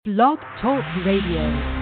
Blog Talk Radio.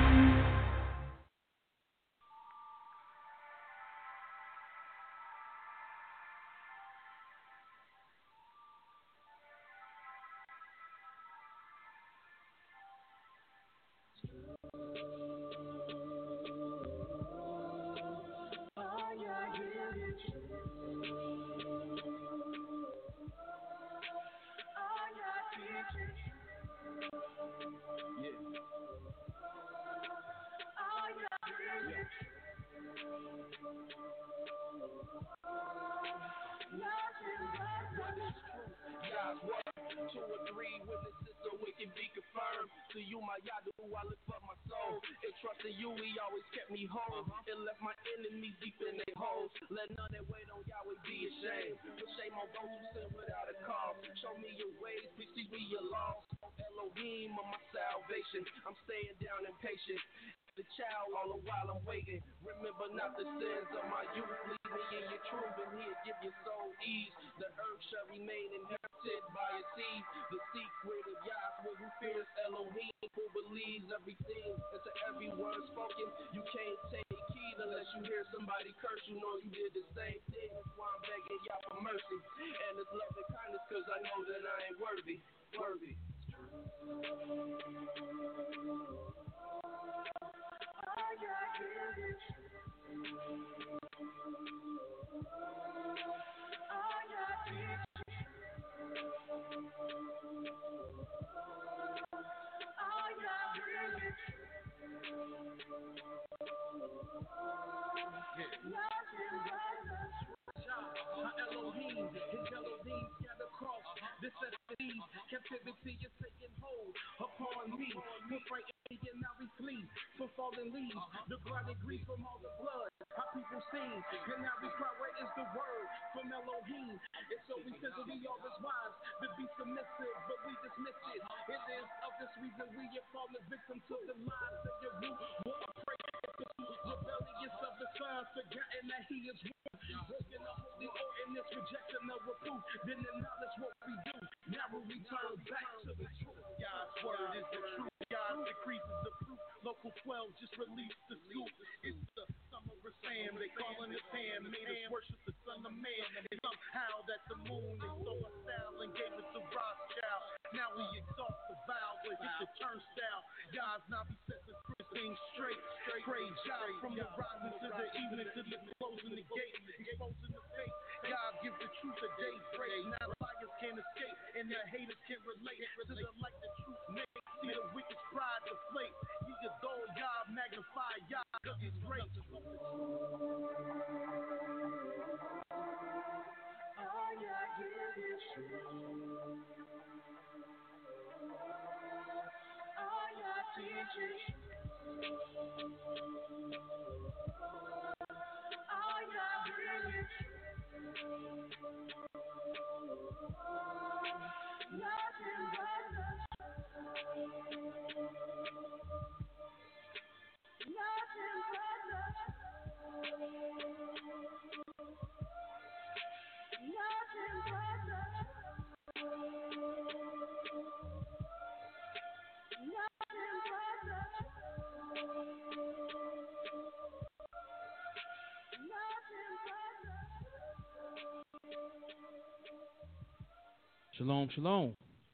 Shalom, shalom.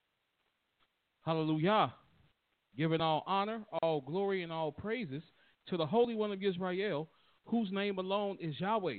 Hallelujah. Giving all honor, all glory, and all praises to the Holy One of Israel, whose name alone is Yahweh.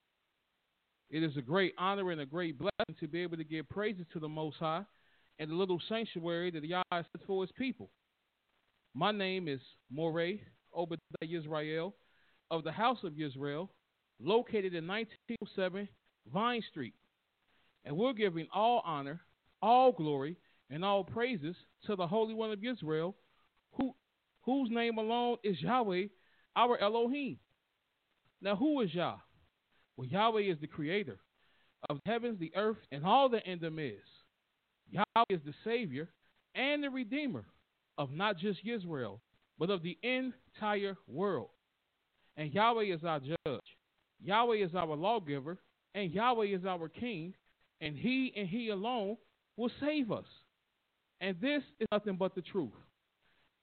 It is a great honor and a great blessing to be able to give praises to the Most High and the little sanctuary that Yah has set for his people. My name is Moreh Obadiah Israel of the House of Israel, located in 1907 Vine Street. And we're giving all honor, all glory, and all praises to the Holy One of Israel, whose name alone is Yahweh, our Elohim. Now, who is Yah? Well, Yahweh is the creator of the heavens, the earth, and all that in them is. Yahweh is the Savior and the Redeemer of not just Israel, but of the entire world. And Yahweh is our judge. Yahweh is our lawgiver, and Yahweh is our king, and he alone will save us. And this is nothing but the truth.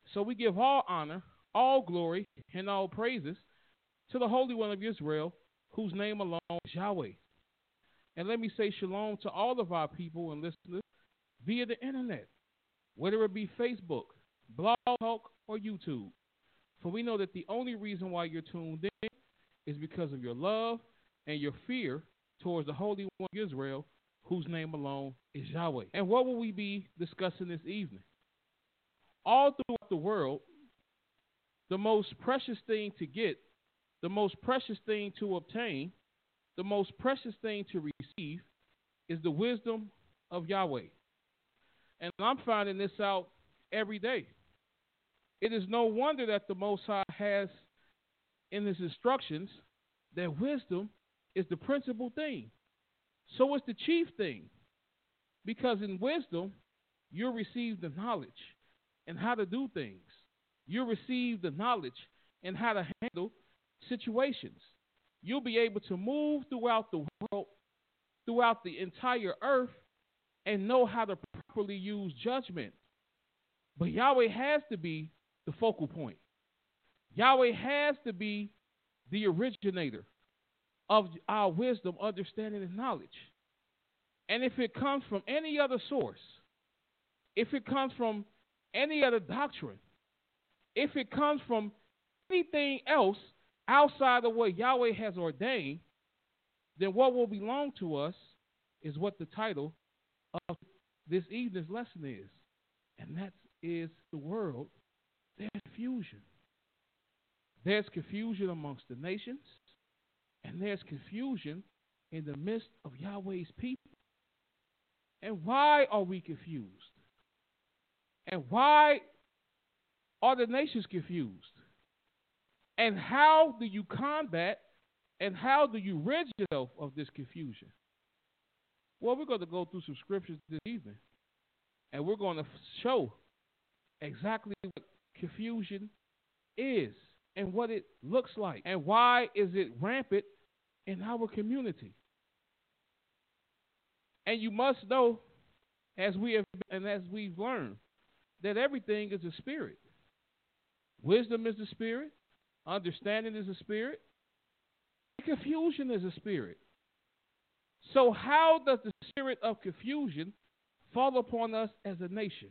So we give all honor, all glory, and all praises to the Holy One of Israel, whose name alone is Yahweh. And let me say shalom to all of our people and listeners via the internet, whether it be Facebook, Blog Talk, or YouTube. For we know that the only reason why you're tuned in is because of your love and your fear towards the Holy One of Israel, whose name alone is Yahweh. And what will we be discussing this evening? All throughout the world, the most precious thing to get, the most precious thing to obtain, the most precious thing to receive is the wisdom of Yahweh. And I'm finding this out every day. It is no wonder that the Most High has in his instructions that wisdom is the principal thing. So it's the chief thing. Because in wisdom, you'll receive the knowledge and how to do things. You'll receive the knowledge and how to handle situations. You'll be able to move throughout the world, throughout the entire earth, and know how to properly use judgment. But Yahweh has to be the focal point. Yahweh has to be the originator of our wisdom, understanding, and knowledge. And if it comes from any other source, if it comes from any other doctrine, if it comes from anything else outside of what Yahweh has ordained, then what will belong to us is what the title of this evening's lesson is. And that is the world. There's confusion. There's confusion amongst the nations, and there's confusion in the midst of Yahweh's people. And why are we confused? And why are the nations confused? And how do you combat and how do you rid yourself of this confusion? Well, we're going to go through some scriptures this evening, and we're going to show exactly what confusion is and what it looks like and why is it rampant in our community. And you must know, as we have and as we've learned, that everything is a spirit. Wisdom is a spirit. Understanding is a spirit. Confusion is a spirit. So how does the spirit of confusion fall upon us as a nation?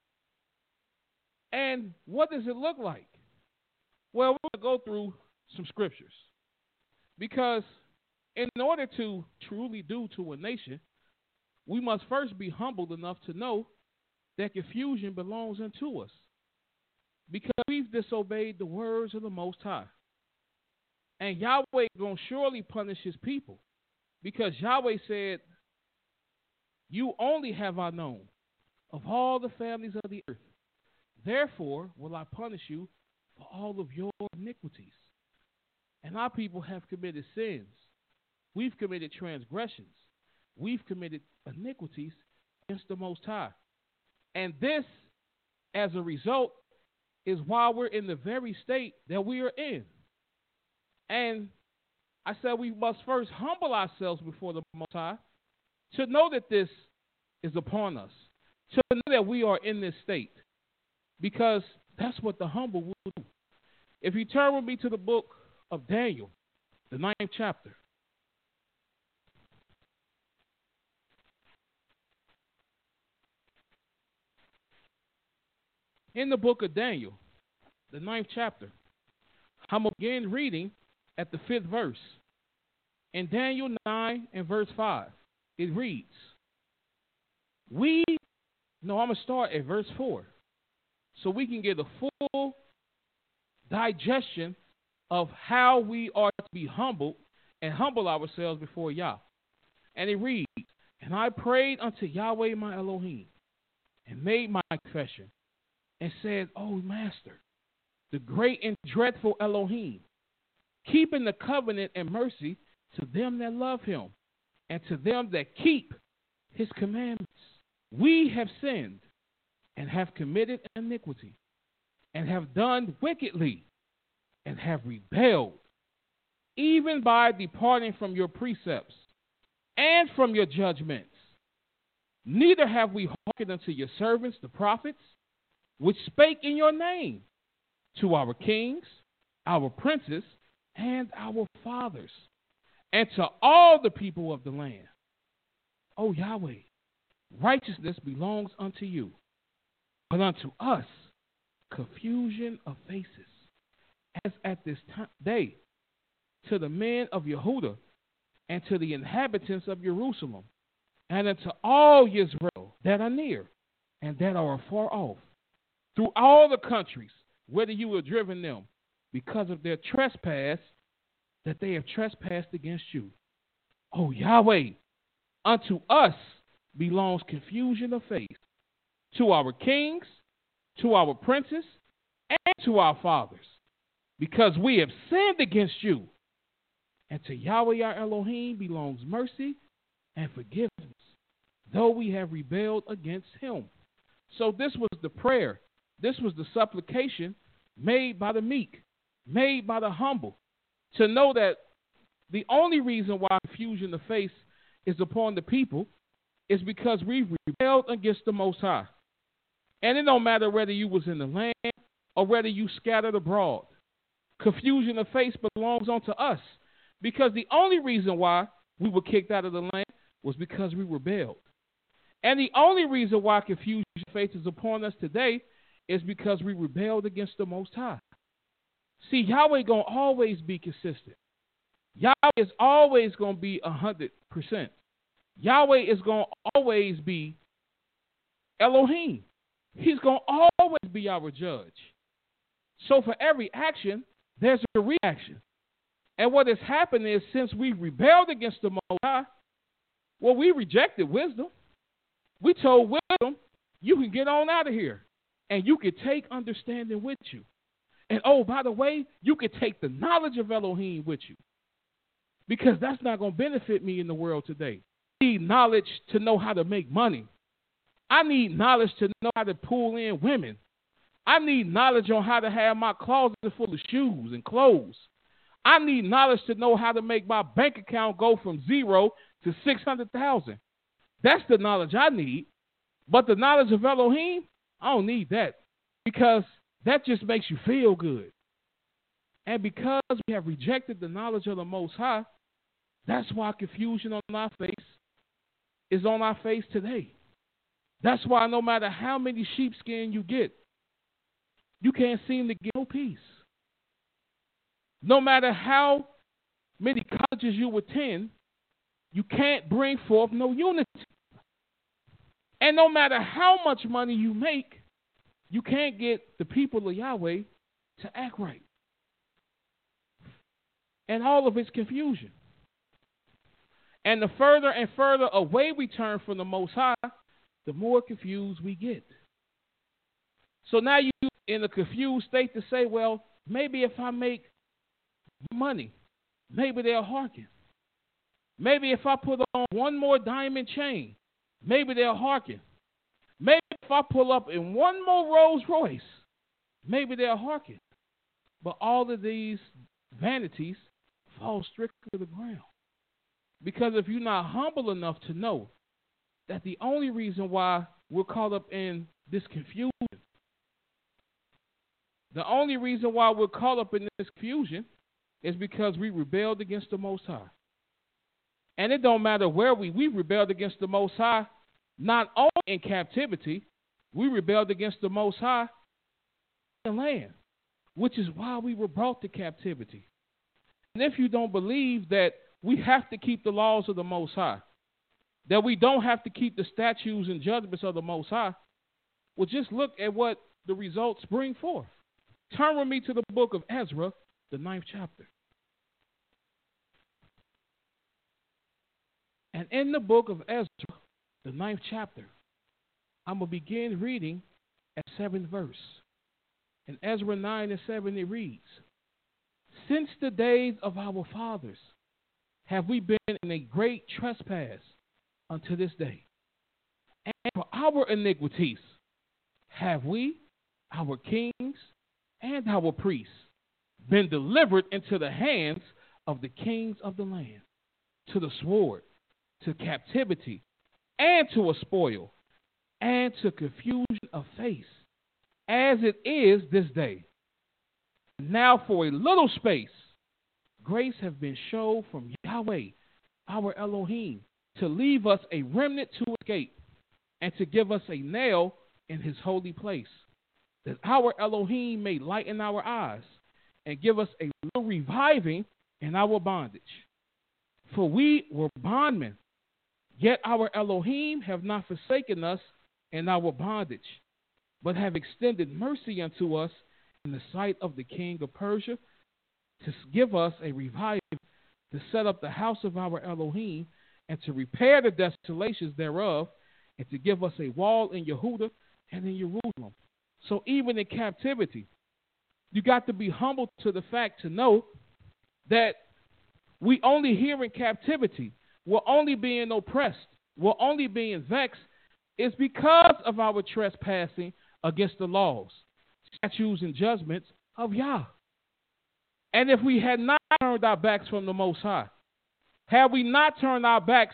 And what does it look like? Well, we're going to go through some scriptures. Because in order to truly do to a nation, we must first be humbled enough to know that confusion belongs unto us. Because we've disobeyed the words of the Most High. And Yahweh is going to surely punish his people. Because Yahweh said, you only have I known of all the families of the earth. Therefore will I punish you for all of your iniquities. And our people have committed sins. We've committed transgressions. We've committed iniquities against the Most High. And this, as a result, is why we're in the very state that we are in. And I said we must first humble ourselves before the Most High to know that this is upon us, to know that we are in this state, because that's what the humble will do. If you turn with me to the book of Daniel, the 9th chapter. In the book of Daniel, the 9th chapter, I'm again reading at the 5th verse. In Daniel 9 and verse 5, it reads, I'm going to start at verse 4, so we can get a full digestion of how we are to be humbled and humble ourselves before Yah. And it reads, and I prayed unto Yahweh my Elohim, and made my confession, and said, O Master, the great and dreadful Elohim, keeping the covenant and mercy to them that love him, and to them that keep his commandments. We have sinned, and have committed iniquity, and have done wickedly, and have rebelled, even by departing from your precepts, and from your judgments. Neither have we hearkened unto your servants, the prophets, which spake in your name to our kings, our princes, and our fathers, and to all the people of the land. O Yahweh, righteousness belongs unto you, but unto us confusion of faces, as at this day, to the men of Yehudah, and to the inhabitants of Jerusalem, and unto all Israel that are near, and that are afar off, through all the countries, whither you have driven them, because of their trespass, that they have trespassed against you. O Yahweh, unto us belongs confusion of face, to our kings, to our princes, and to our fathers, because we have sinned against you. And to Yahweh our Elohim belongs mercy and forgiveness, though we have rebelled against him. So this was the prayer. This was the supplication made by the meek, made by the humble, to know that the only reason why confusion of face is upon the people is because we've rebelled against the Most High. And it don't matter whether you was in the land or whether you scattered abroad. Confusion of face belongs unto us, because the only reason why we were kicked out of the land was because we rebelled. And the only reason why confusion of face is upon us today is because we rebelled against the Most High. See, Yahweh going to always be consistent. Yahweh is always going to be 100%. Yahweh is going to always be Elohim. He's going to always be our judge. So for every action, there's a reaction. And what has happened is, since we rebelled against the Most High, well, we rejected wisdom. We told wisdom, you can get on out of here, and you can take understanding with you. And oh, by the way, you can take the knowledge of Elohim with you, because that's not going to benefit me in the world today. I need knowledge to know how to make money. I need knowledge to know how to pull in women. I need knowledge on how to have my closet full of shoes and clothes. I need knowledge to know how to make my bank account go from 0 to 600,000. That's the knowledge I need. But the knowledge of Elohim, I don't need that, because that just makes you feel good. And because we have rejected the knowledge of the Most High, that's why confusion on our face is on our face today. That's why no matter how many sheepskin you get, you can't seem to get no peace. No matter how many colleges you attend, you can't bring forth no unity. And no matter how much money you make, you can't get the people of Yahweh to act right. And all of it's confusion. And the further and further away we turn from the Most High, the more confused we get. So now you're in a confused state to say, well, maybe if I make money, maybe they'll hearken. Maybe if I put on one more diamond chain, maybe they'll hearken. Maybe if I pull up in one more Rolls Royce, maybe they'll hearken. But all of these vanities fall strictly to the ground. Because if you're not humble enough to know that the only reason why we're caught up in this confusion, the only reason why we're caught up in this confusion is because we rebelled against the Most High. And it don't matter where we rebelled against the Most High, not only in captivity, we rebelled against the Most High in the land, which is why we were brought to captivity. And if you don't believe that we have to keep the laws of the Most High, that we don't have to keep the statutes and judgments of the Most High, well, just look at what the results bring forth. Turn with me to the book of Ezra, the 9th chapter. And in the book of Ezra, the 9th chapter, I'm going to begin reading at 7th verse. In Ezra 9:7 it reads, "Since the days of our fathers have we been in a great trespass unto this day. And for our iniquities have we, our kings, and our priests, been delivered into the hands of the kings of the land, to the sword, to captivity, and to a spoil, and to confusion of face, as it is this day. Now for a little space, grace have been shown from Yahweh, our Elohim, to leave us a remnant to escape and to give us a nail in his holy place, that our Elohim may lighten our eyes and give us a little reviving in our bondage. For we were bondmen, yet our Elohim have not forsaken us in our bondage, but have extended mercy unto us in the sight of the king of Persia, to give us a revival, to set up the house of our Elohim, and to repair the desolations thereof, and to give us a wall in Yehuda and in Jerusalem. So even in captivity, you got to be humble to the fact to know that we only here in captivity, we're only being oppressed, we're only being vexed, is because of our trespassing against the laws, statutes, and judgments of Yah. And if we had not turned our backs from the Most High, had we not turned our backs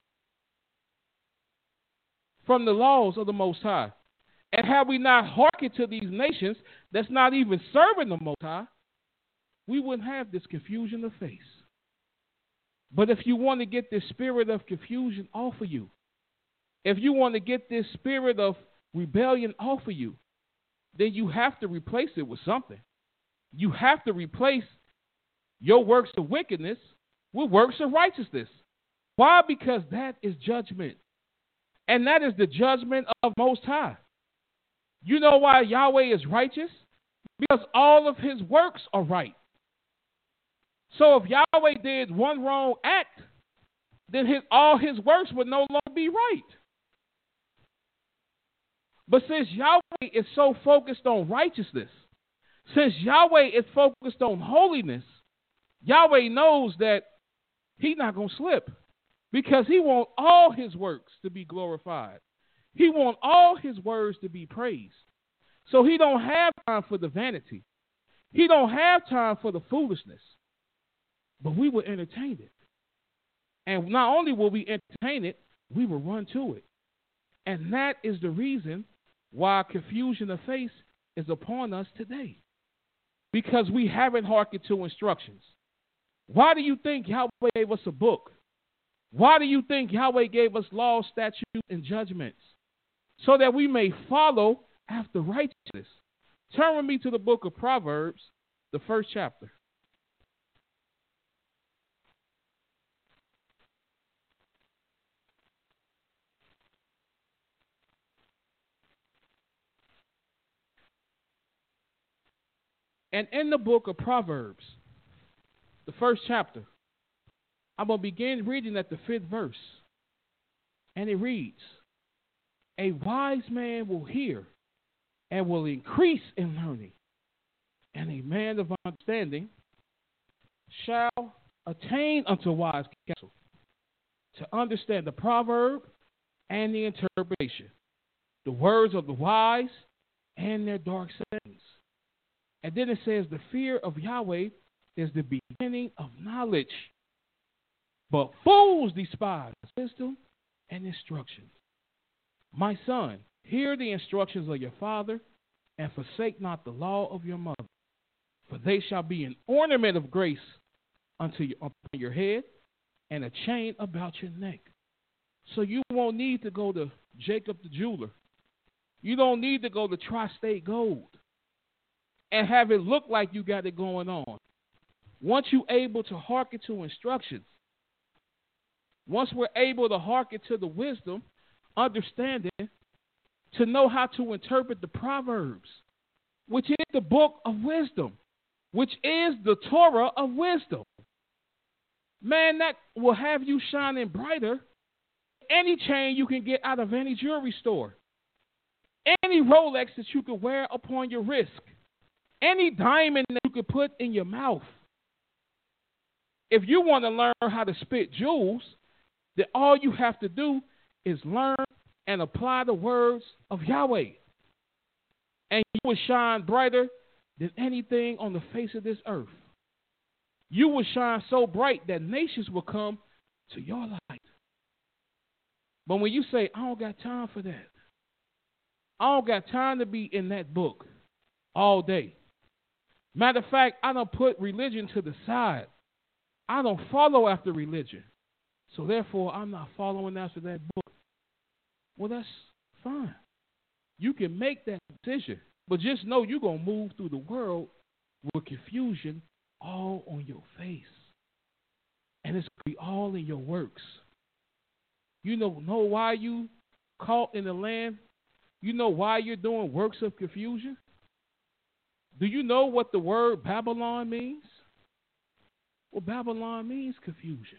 from the laws of the Most High, and had we not hearkened to these nations that's not even serving the Most High, we wouldn't have this confusion of face. But if you want to get this spirit of confusion off of you, if you want to get this spirit of rebellion off of you, then you have to replace it with something. You have to replace your works of wickedness with works of righteousness. Why? Because that is judgment. And that is the judgment of Most High. You know why Yahweh is righteous? Because all of his works are right. So if Yahweh did one wrong act, then all his works would no longer be right. But since Yahweh is so focused on righteousness, since Yahweh is focused on holiness, Yahweh knows that he's not going to slip, because he wants all his works to be glorified. He wants all his words to be praised. So he don't have time for the vanity. He don't have time for the foolishness. But we will entertain it. And not only will we entertain it, we will run to it. And that is the reason why confusion of face is upon us today. Because we haven't hearkened to instructions. Why do you think Yahweh gave us a book? Why do you think Yahweh gave us laws, statutes, and judgments? So that we may follow after righteousness. Turn with me to the book of Proverbs, the 1st chapter. And in the book of Proverbs, the 1st chapter, I'm going to begin reading at the 5th verse. And it reads, "A wise man will hear and will increase in learning, and a man of understanding shall attain unto wise counsel, to understand the proverb and the interpretation, the words of the wise and their dark sayings." And then it says, "The fear of Yahweh is the beginning of knowledge, but fools despise wisdom and instruction. My son, hear the instructions of your father, and forsake not the law of your mother, for they shall be an ornament of grace upon your head, and a chain about your neck." So you won't need to go to Jacob the jeweler. You don't need to go to Tri-State Gold and have it look like you got it going on. Once you're able to hearken to instructions, once we're able to hearken to the wisdom, understanding, to know how to interpret the Proverbs, which is the book of wisdom, which is the Torah of wisdom, man, that will have you shining brighter than any chain you can get out of any jewelry store, any Rolex that you could wear upon your wrist, any diamond that you could put in your mouth. If you want to learn how to spit jewels, then all you have to do is learn and apply the words of Yahweh. And you will shine brighter than anything on the face of this earth. You will shine so bright that nations will come to your light. But when you say, "I don't got time for that. I don't got time to be in that book. all day. Matter of fact, I don't put religion to the side. I don't follow after religion. So therefore, I'm not following after that book. Well, that's fine. You can make that decision. But just know you're going to move through the world with confusion all on your face. And it's going to be all in your works. You know why you caught in the land? You know why you're doing works of confusion? Do you know what the word Babylon means? Well, Babylon means confusion.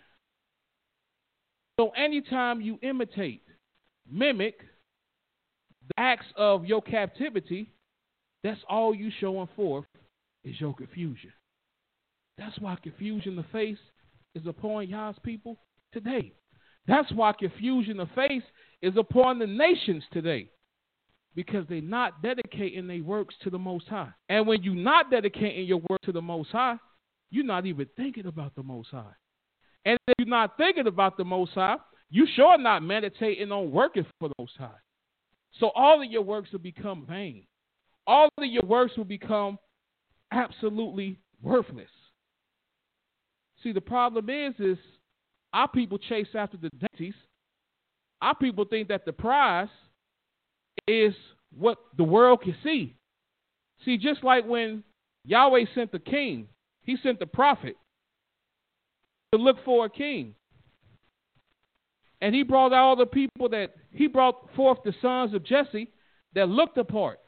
So anytime you imitate, mimic the acts of your captivity, that's all you showing forth is your confusion. That's why confusion of face is upon Yah's people today. That's why confusion of face is upon the nations today. Because they're not dedicating their works to the Most High. And when you're not dedicating your work to the Most High, you're not even thinking about the Most High. And if you're not thinking about the Most High, you sure not meditating on working for the Most High. So all of your works will become vain. All of your works will become absolutely worthless. See, the problem is our people chase after the dainties. Our people think that the prize is what the world can see. See, just like when Yahweh sent the king, he sent the prophet to look for a king. And he brought all the people he brought forth the sons of Jesse that looked apart.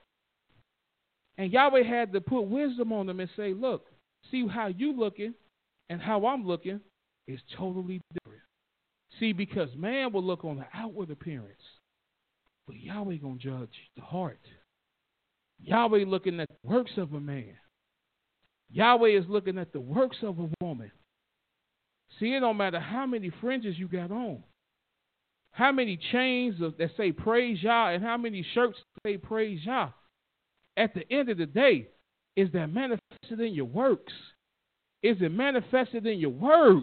And Yahweh had to put wisdom on them and say, look, see how you looking and how I'm looking is totally different. See, because man will look on the outward appearance. But Yahweh going to judge the heart. Yahweh looking at the works of a man. Yahweh is looking at the works of a woman. See, it don't matter how many fringes you got on. How many chains that say praise Yah and how many shirts say praise Yah. At the end of the day, is that manifested in your works? Is it manifested in your words?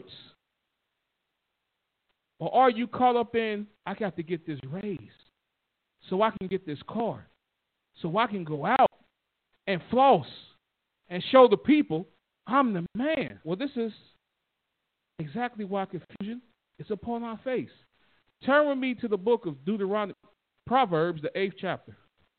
Or are you caught up in, I got to get this raise so I can get this car, so I can go out and floss and show the people I'm the man? Well, this is exactly why confusion is upon our face. Turn with me to the book of Deuteronomy, Proverbs, the 8th chapter.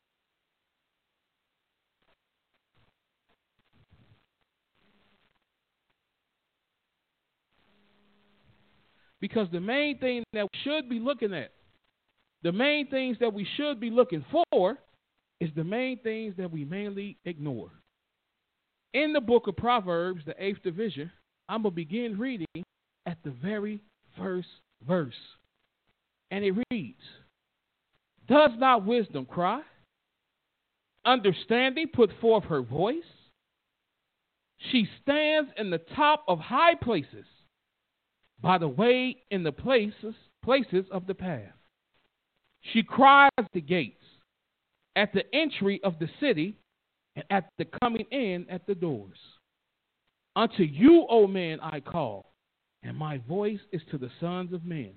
Because the main thing that we should be looking at, the main things that we should be looking for is the main things that we mainly ignore. In the book of Proverbs, the 8th division, I'm going to begin reading at the very first verse. And it reads, does not wisdom cry? Understanding put forth her voice? She stands in the top of high places, by the way in the places of the path. She cries at the gates, at the entry of the city, and at the coming in at the doors. Unto you, O man, I call, and my voice is to the sons of man.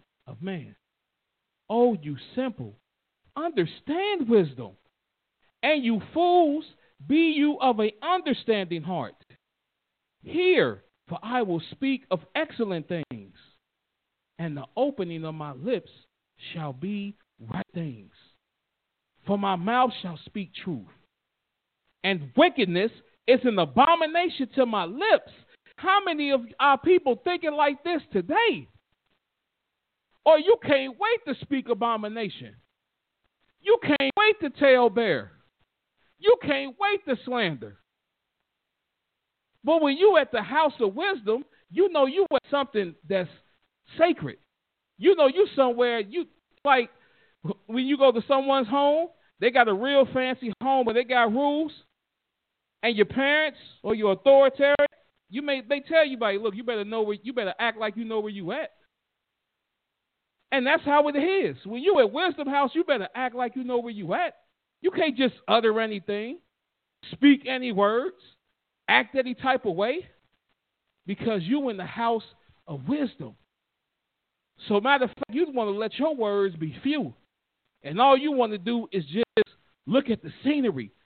O you simple, understand wisdom, and you fools, be you of an understanding heart. Hear, for I will speak of excellent things, and the opening of my lips shall be right things. For my mouth shall speak truth, and wickedness is an abomination to my lips. How many of our people thinking like this today? Or you can't wait to speak abomination. You can't wait to tell bear. You can't wait to slander. But when you at the house of wisdom, you know you at something that's sacred. You know you somewhere, you like when you go to someone's home, they got a real fancy home and they got rules, and your parents or your authoritarian, they tell you, like, look, you better act like you know where you at. And that's how it is. When you at Wisdom House, you better act like you know where you at. You can't just utter anything, speak any words, act any type of way, because you in the house of wisdom. So matter of fact, you want to let your words be few. And all you want to do is just look at the scenery.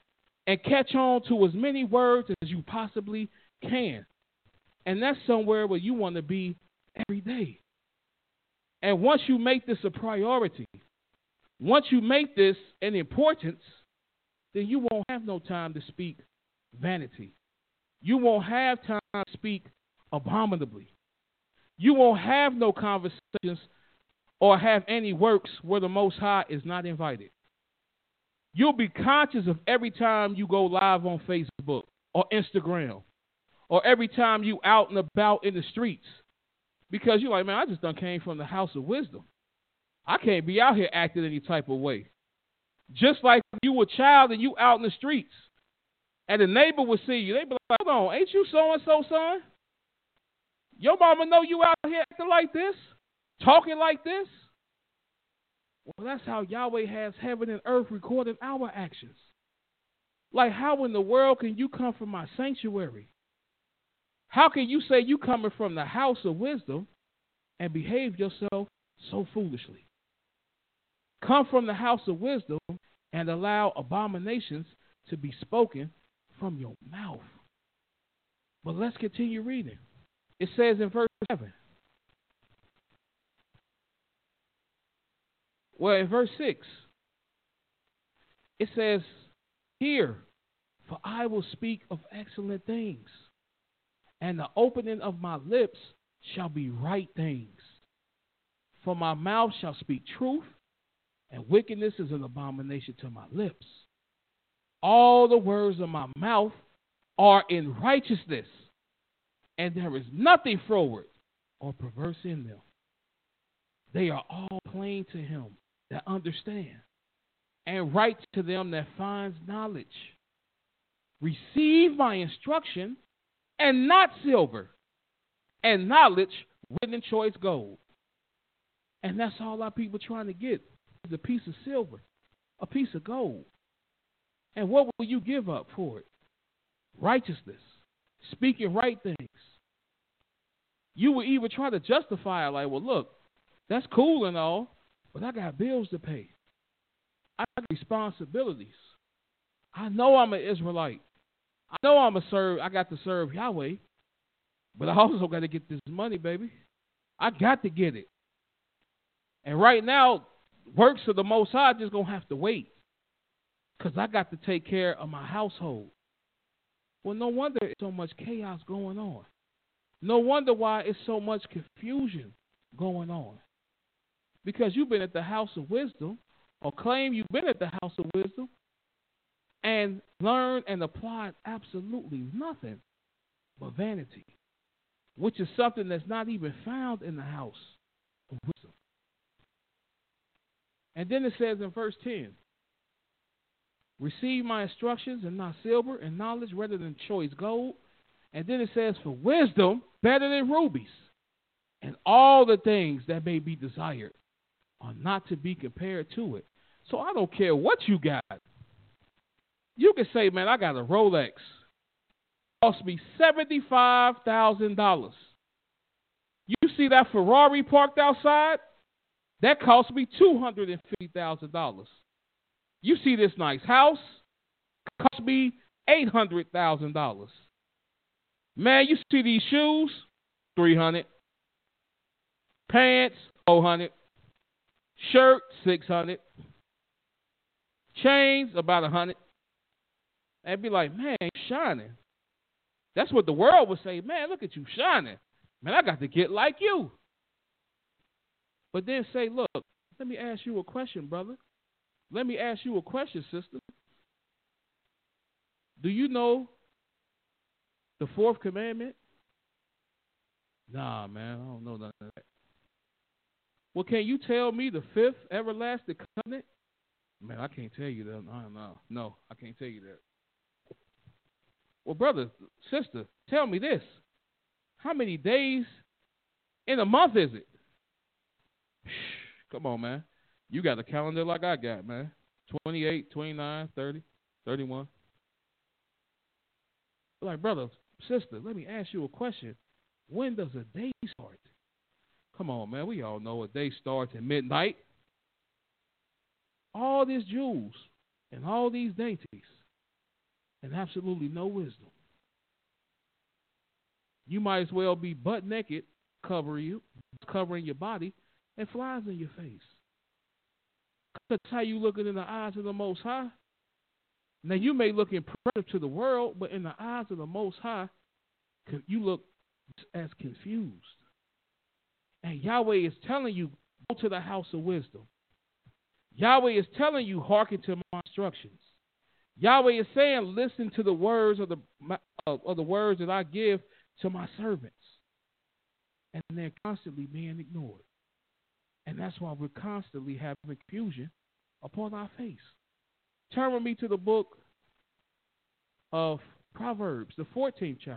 and catch on to as many words as you possibly can. And that's somewhere where you want to be every day. And once you make this a priority, once you make this an importance, then you won't have no time to speak vanity. You won't have time to speak abominably. You won't have no conversations or have any works where the Most High is not invited. You'll be conscious of every time you go live on Facebook or Instagram, or every time you out and about in the streets, because you're like, man, I just done came from the house of wisdom. I can't be out here acting any type of way. Just like you were a child and you out in the streets, and the neighbor would see you, they'd be like, hold on, ain't you so-and-so, son? Your mama know you out here acting like this, talking like this? Well, that's how Yahweh has heaven and earth recording our actions. Like, how in the world can you come from my sanctuary? How can you say you coming from the house of wisdom and behave yourself so foolishly? Come from the house of wisdom and allow abominations to be spoken from your mouth. But let's continue reading. It says in verse 7. Well, in verse 6, it says, hear, for I will speak of excellent things, and the opening of my lips shall be right things. For my mouth shall speak truth, and wickedness is an abomination to my lips. All the words of my mouth are in righteousness, and there is nothing froward or perverse in them. They are all plain to him that understand, and right to them that finds knowledge. Receive my instruction, and not silver, and knowledge written in choice gold. And that's all our people trying to get, is a piece of silver, a piece of gold. And what will you give up for it? Righteousness, speaking right things. You will even try to justify it like, well, look, that's cool and all, but I got bills to pay. I got responsibilities. I know I'm an Israelite. I know I got to serve Yahweh, but I also got to get this money, baby. I got to get it. And right now, works of the Most High just going to have to wait, because I got to take care of my household. Well, no wonder there's so much chaos going on. No wonder why it's so much confusion going on. Because you've been at the house of wisdom, or claim you've been at the house of wisdom, and learned and applied absolutely nothing but vanity, which is something that's not even found in the house of wisdom. And then it says in verse 10, receive my instructions and not silver, and knowledge rather than choice gold. And then it says, for wisdom better than rubies, and all the things that may be desired are not to be compared to it. So I don't care what you got. You can say, man, I got a Rolex. It cost me $75,000. You see that Ferrari parked outside? That cost me $250,000. You see this nice house? It cost me $800,000. Man, you see these shoes? $300. Pants? $400. Shirt? $600. Chains? About $100. And be like, man, you shining. That's what the world would say. Man, look at you shining. Man, I got to get like you. But then say, look, let me ask you a question, brother. Let me ask you a question, sister. Do you know the fourth commandment? Nah, man, I don't know none of that. Well, can you tell me the fifth everlasting covenant? Man, I can't tell you that. No, I can't tell you that. Well, brother, sister, tell me this. How many days in a month is it? Come on, man. You got a calendar like I got, man. 28, 29, 30, 31. Like, brother, sister, let me ask you a question. When does a day start? Come on, man. We all know a day starts at midnight. All these jewels and all these dainties. and absolutely no wisdom. You might as well be butt naked, covering your body, and flies in your face. That's how you looking in the eyes of the Most High. Now, you may look impressive to the world, but in the eyes of the Most High, you look as confused. And Yahweh is telling you, go to the house of wisdom. Yahweh is telling you, hearken to my instructions. Yahweh is saying, listen to the words of the words that I give to my servants. And they're constantly being ignored. And that's why we're constantly having confusion upon our face. Turn with me to the book of Proverbs, the 14th chapter.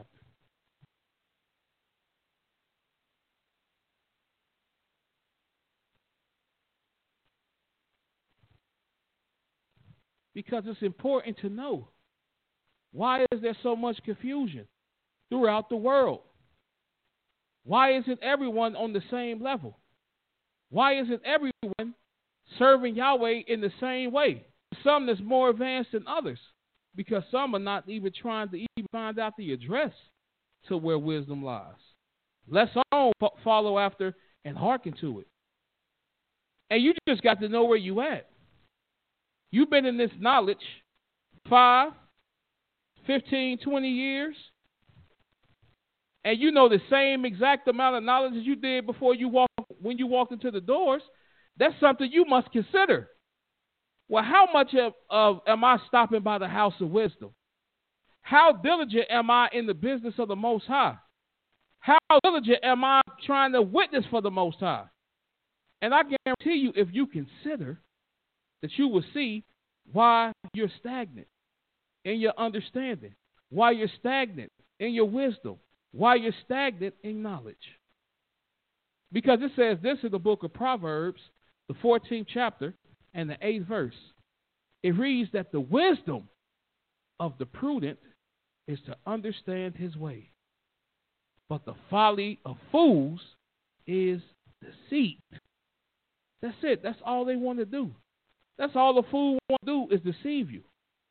Because it's important to know, why is there so much confusion throughout the world? Why isn't everyone on the same level? Why isn't everyone serving Yahweh in the same way? Some that's more advanced than others, because some are not even trying to even find out the address to where wisdom lies. Let's all follow after and hearken to it. And you just got to know where you at. You've been in this knowledge 5, 15, 20 years, and you know the same exact amount of knowledge as you did before when you walked into the doors. That's something you must consider. Well, how much of am I stopping by the house of wisdom? How diligent am I in the business of the Most High? How diligent am I trying to witness for the Most High? And I guarantee you, if you consider, that you will see why you're stagnant in your understanding, why you're stagnant in your wisdom, why you're stagnant in knowledge. Because it says this in the book of Proverbs, the 14th chapter and the 8th verse. It reads that the wisdom of the prudent is to understand his way, but the folly of fools is deceit. That's it. That's all they want to do. That's all the fool want to do is deceive you.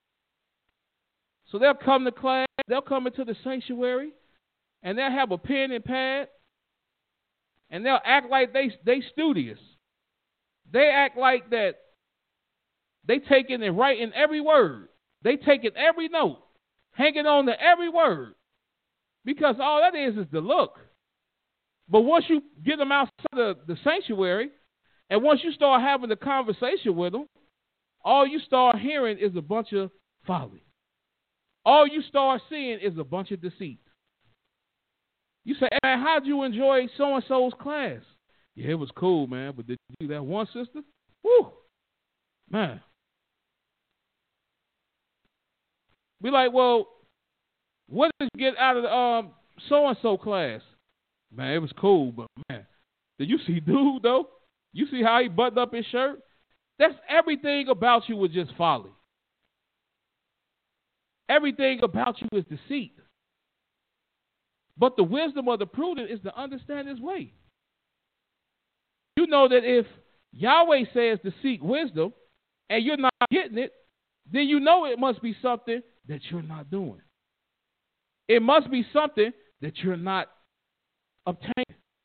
So they'll come to class, they'll come into the sanctuary, and they'll have a pen and pad, and they'll act like they studious. They act like that they taking and writing every word. They taking every note, hanging on to every word, because all that is the look. But once you get them outside the sanctuary, and once you start having a conversation with them, all you start hearing is a bunch of folly. All you start seeing is a bunch of deceit. You say, hey, how'd you enjoy so-and-so's class? Yeah, it was cool, man. But did you see that one sister? Woo, man. Be like, well, what did you get out of the so-and-so class? Man, it was cool, but man, did you see dude, though? You see how he buttoned up his shirt? That's everything about you was just folly. Everything about you is deceit. But the wisdom of the prudent is to understand his way. You know that if Yahweh says to seek wisdom and you're not getting it, then you know it must be something that you're not doing. It must be something that you're not obtaining.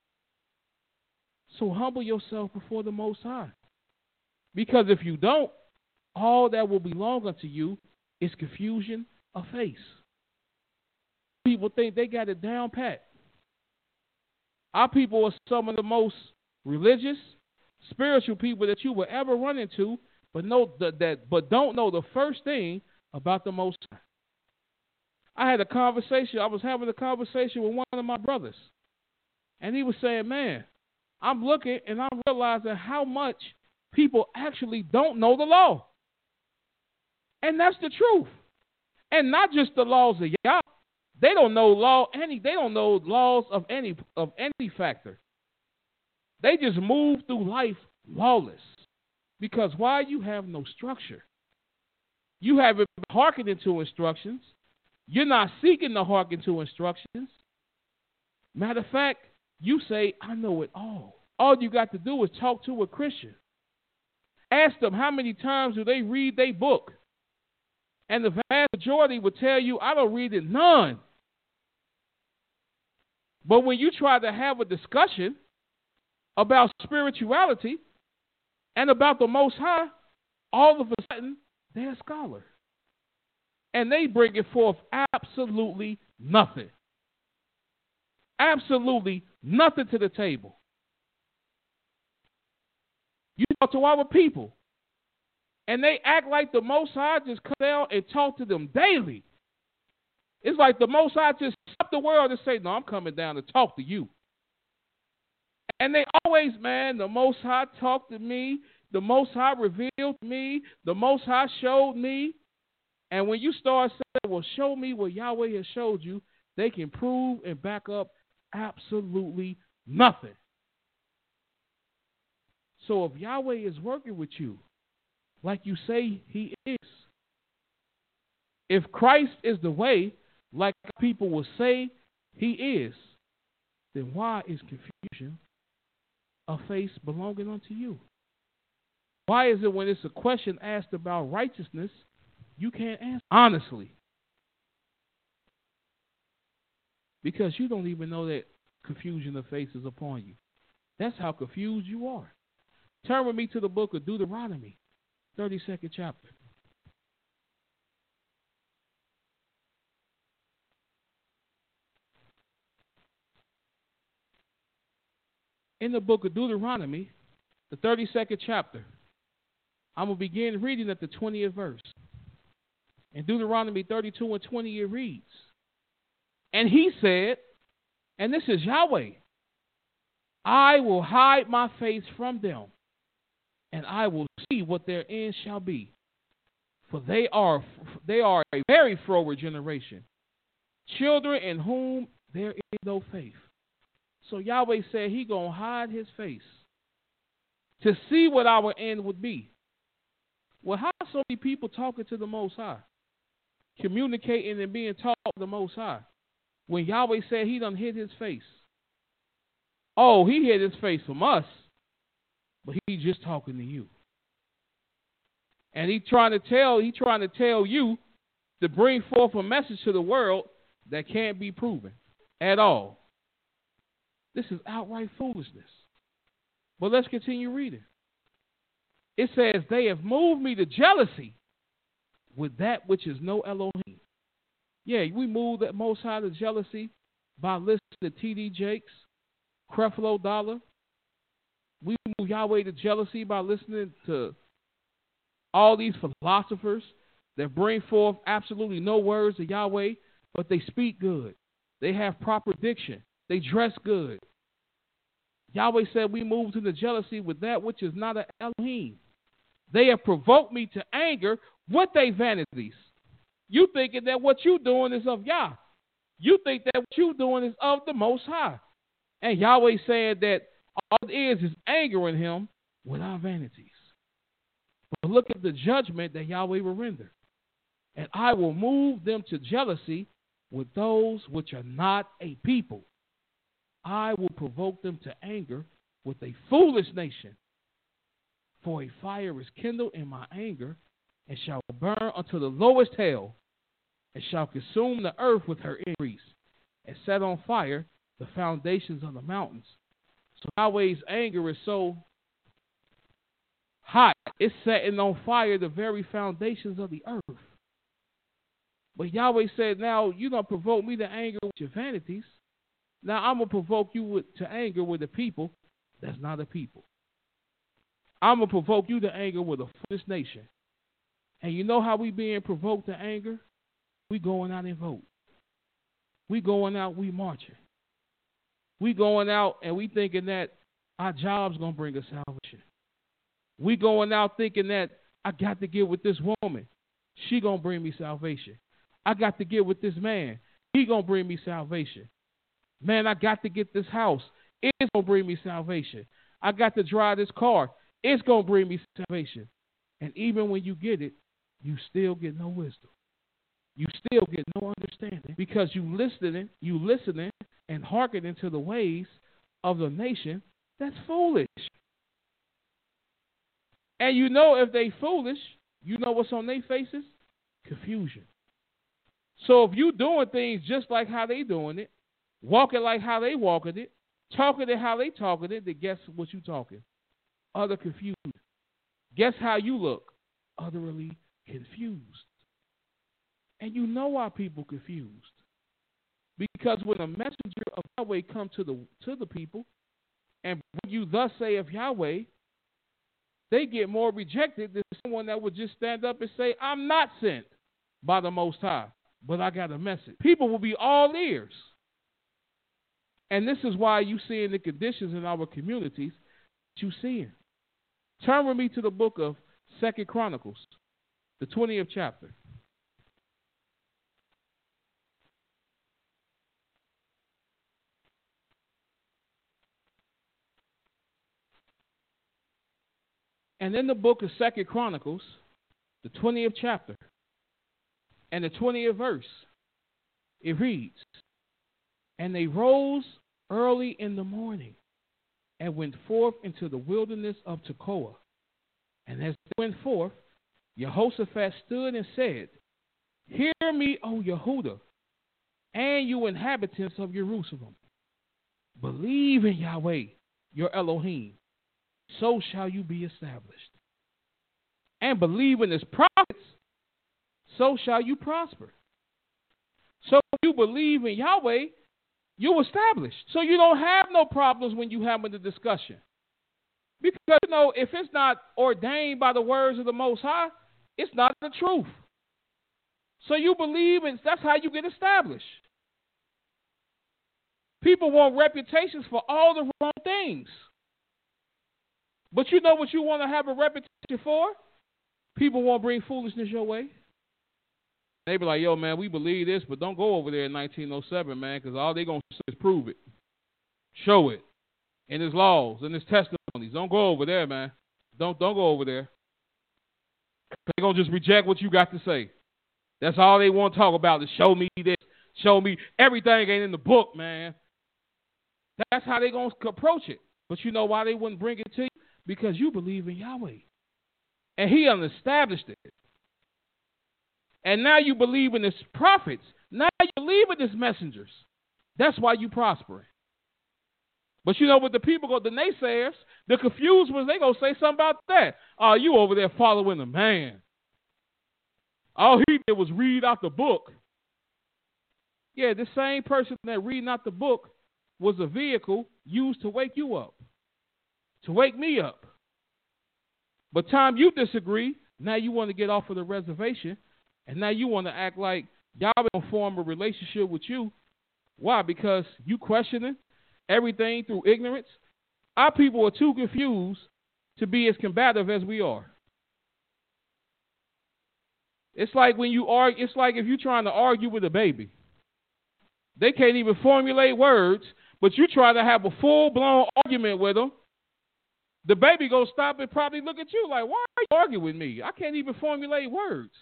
So humble yourself before the Most High. Because if you don't, all that will belong unto you is confusion of face. People think they got it down pat. Our people are some of the most religious, spiritual people that you will ever run into, but don't know the first thing about the Most High. I was having a conversation with one of my brothers, and he was saying, man, I'm looking and I'm realizing how much people actually don't know the law. And that's the truth. And not just the laws of Yah. They don't know they don't know laws of any factor. They just move through life lawless. Because why? You have no structure. You haven't been hearkening to instructions. You're not seeking to hearken to instructions. Matter of fact, you say, I know it all. All you got to do is talk to a Christian. Ask them how many times do they read their book. And the vast majority would tell you, I don't read it none. But when you try to have a discussion about spirituality and about the Most High, all of a sudden, they're a scholar. And they bring it forth absolutely nothing. Absolutely nothing to the table. You talk to our people, and they act like the Most High just come down and talk to them daily. It's like the Most High just stop the world and say, no, I'm coming down to talk to you. And they always, man, the Most High talked to me. The Most High revealed to me. The Most High showed me. And when you start saying, well, show me what Yahweh has showed you, they can prove and back up absolutely nothing. So if Yahweh is working with you, like you say he is, if Christ is the way, like people will say he is, then why is confusion a face belonging unto you? Why is it when it's a question asked about righteousness, you can't answer honestly? Because you don't even know that confusion of face is upon you. That's how confused you are. Turn with me to the book of Deuteronomy, 32nd chapter. In the book of Deuteronomy, the 32nd chapter, I'm going to begin reading at the 20th verse. In Deuteronomy 32 and 20, it reads, and he said, and this is Yahweh, I will hide my face from them, and I will see what their end shall be. For they are a very froward generation, children in whom there is no faith. So Yahweh said he going to hide his face to see what our end would be. Well, how are so many people talking to the Most High, communicating and being taught the Most High, when Yahweh said he done hid his face? Oh, he hid his face from us, but he's just talking to you. And he's trying to tell you to bring forth a message to the world that can't be proven at all. This is outright foolishness. But let's continue reading. It says, they have moved me to jealousy with that which is no Elohim. Yeah, we moved that Most High to jealousy by listening to T.D. Jakes, Creflo Dollar. We move Yahweh to jealousy by listening to all these philosophers that bring forth absolutely no words of Yahweh, but they speak good. They have proper diction. They dress good. Yahweh said we moved to the jealousy with that which is not an Elohim. They have provoked me to anger with their vanities. You thinking that what you doing is of Yah. You think that what you doing is of the Most High. And Yahweh said that all it is angering him with our vanities. But look at the judgment that Yahweh will render. And I will move them to jealousy with those which are not a people. I will provoke them to anger with a foolish nation. For a fire is kindled in my anger, and shall burn unto the lowest hell, and shall consume the earth with her increase, and set on fire the foundations of the mountains. So Yahweh's anger is so hot, it's setting on fire the very foundations of the earth. But Yahweh said, now you don't provoke me to anger with your vanities. Now I'm going to provoke you to anger with a people that's not a people. I'm going to provoke you to anger with a foolish nation. And you know how we being provoked to anger? We going out and vote. We going out, we marching. We going out and we thinking that our job's going to bring us salvation. We going out thinking that I got to get with this woman. She going to bring me salvation. I got to get with this man. He going to bring me salvation. Man, I got to get this house. It's going to bring me salvation. I got to drive this car. It's going to bring me salvation. And even when you get it, you still get no wisdom. You still get no understanding because you listening and hearkening to the ways of the nation that's foolish. And you know if they foolish, you know what's on their faces? confusion. So if you doing things just like how they doing it, walking like how they walking it, talking it how they talking it, then guess what you talking? Utter confused. Guess how you look? Utterly confused. And you know why people confused. Because when a messenger of Yahweh come to the people and bring you thus saith Yahweh, they get more rejected than someone that would just stand up and say, I'm not sent by the Most High, but I got a message. People will be all ears. And this is why you see in the conditions in our communities that you see in. Turn with me to the book of 2 Chronicles, the 20th chapter. And in the book of 2 Chronicles, the 20th chapter, and the 20th verse, it reads, And they rose early in the morning and went forth into the wilderness of Tekoa. And as they went forth, Jehoshaphat stood and said, Hear me, O Yehudah, and you inhabitants of Jerusalem. Believe in Yahweh, your Elohim, so shall you be established. And believe in his prophets, so shall you prosper. So if you believe in Yahweh, you're established. So you don't have no problems when you having the discussion. Because, if it's not ordained by the words of the Most High, it's not the truth. So you believe, and that's how you get established. People want reputations for all the wrong things. But you know what you want to have a reputation for? People won't bring foolishness your way. They be like, yo, man, we believe this, but don't go over there in 1907, man, because all they going to say is prove it. Show it. In his laws, in his testimonies. Don't go over there, man. Don't go over there. They're going to just reject what you got to say. That's all they want to talk about is show me this, show me. Everything ain't in the book, man. That's how they going to approach it. But you know why they wouldn't bring it to you? Because you believe in Yahweh. And he established it. And now you believe in his prophets. Now you believe in his messengers. That's why you prospering. But you know what the people go, the naysayers, the confused ones, they go say something about that. Oh, you over there following the man. All he did was read out the book. Yeah, the same person that reading out the book was a vehicle used to wake you up. To wake me up. But time you disagree, now you want to get off of the reservation, and now you want to act like y'all don't form a relationship with you. Why? Because you questioning everything through ignorance. Our people are too confused to be as combative as we are. It's like when you argue, it's like if you're trying to argue with a baby. They can't even formulate words, but you try to have a full-blown argument with them. The baby gonna stop and probably look at you like, why are you arguing with me? I can't even formulate words.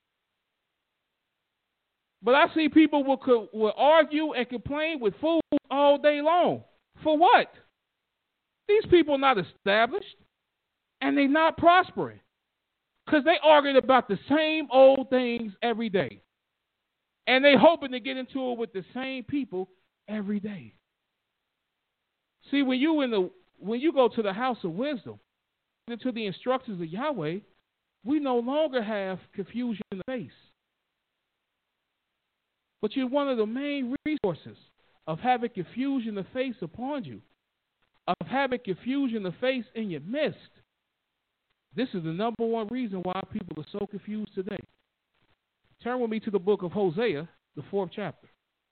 But I see people will argue and complain with fools all day long. For what? These people not established, and they not prospering. Because they arguing about the same old things every day. And they hoping to get into it with the same people every day. See, when you go to the house of wisdom, into the instructions of Yahweh, we no longer have confusion in the face. But you're one of the main resources of having confusion in the face upon you, of having confusion in the face in your midst. This is the number one reason why people are so confused today. Turn with me to the book of Hosea, the 4th chapter.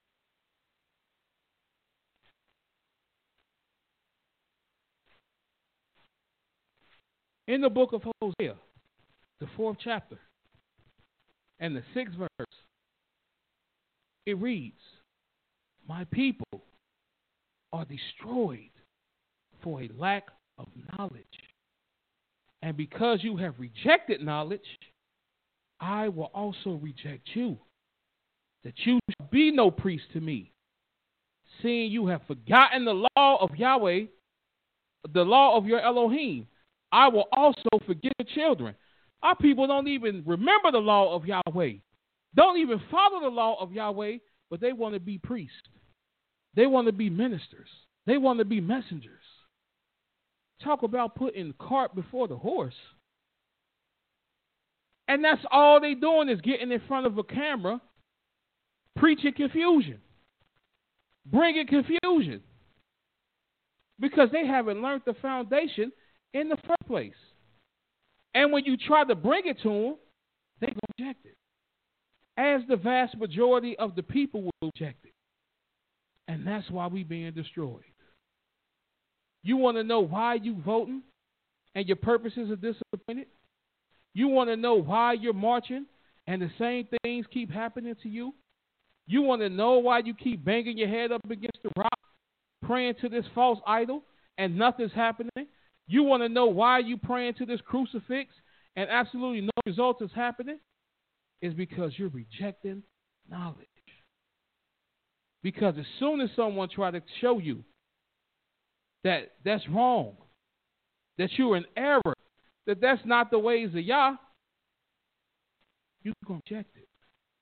In the book of Hosea, the 4th chapter, and the 6th verse, it reads, My people are destroyed for a lack of knowledge. And because you have rejected knowledge, I will also reject you, that you shall be no priest to me, seeing you have forgotten the law of Yahweh, the law of your Elohim. I will also forget the children. Our people don't even remember the law of Yahweh. don't even follow the law of Yahweh, but they want to be priests. They want to be ministers. They want to be messengers. Talk about putting the cart before the horse. And that's all they doing is getting in front of a camera, preaching confusion, bringing confusion, because they haven't learned the foundation in the first place. And when you try to bring it to them, they reject it, as the vast majority of the people will reject it. And that's why we're being destroyed. You want to know why you voting and your purposes are disappointed? You want to know why you're marching and the same things keep happening to you? You want to know why you keep banging your head up against the rock, praying to this false idol, and nothing's happening? You want to know why you praying to this crucifix and absolutely no result is happening? It's because you're rejecting knowledge. Because as soon as someone tries to show you that that's wrong, that you're in error, that that's not the ways of Yah, you're going to reject it.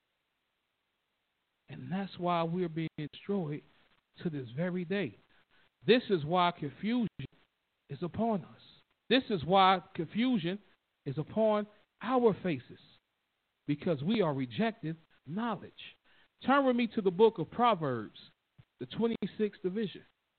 And that's why we're being destroyed to this very day. This is why confusion is upon us. This is why confusion is upon our faces, because we are rejecting knowledge. Turn with me to the book of Proverbs, the 26th division.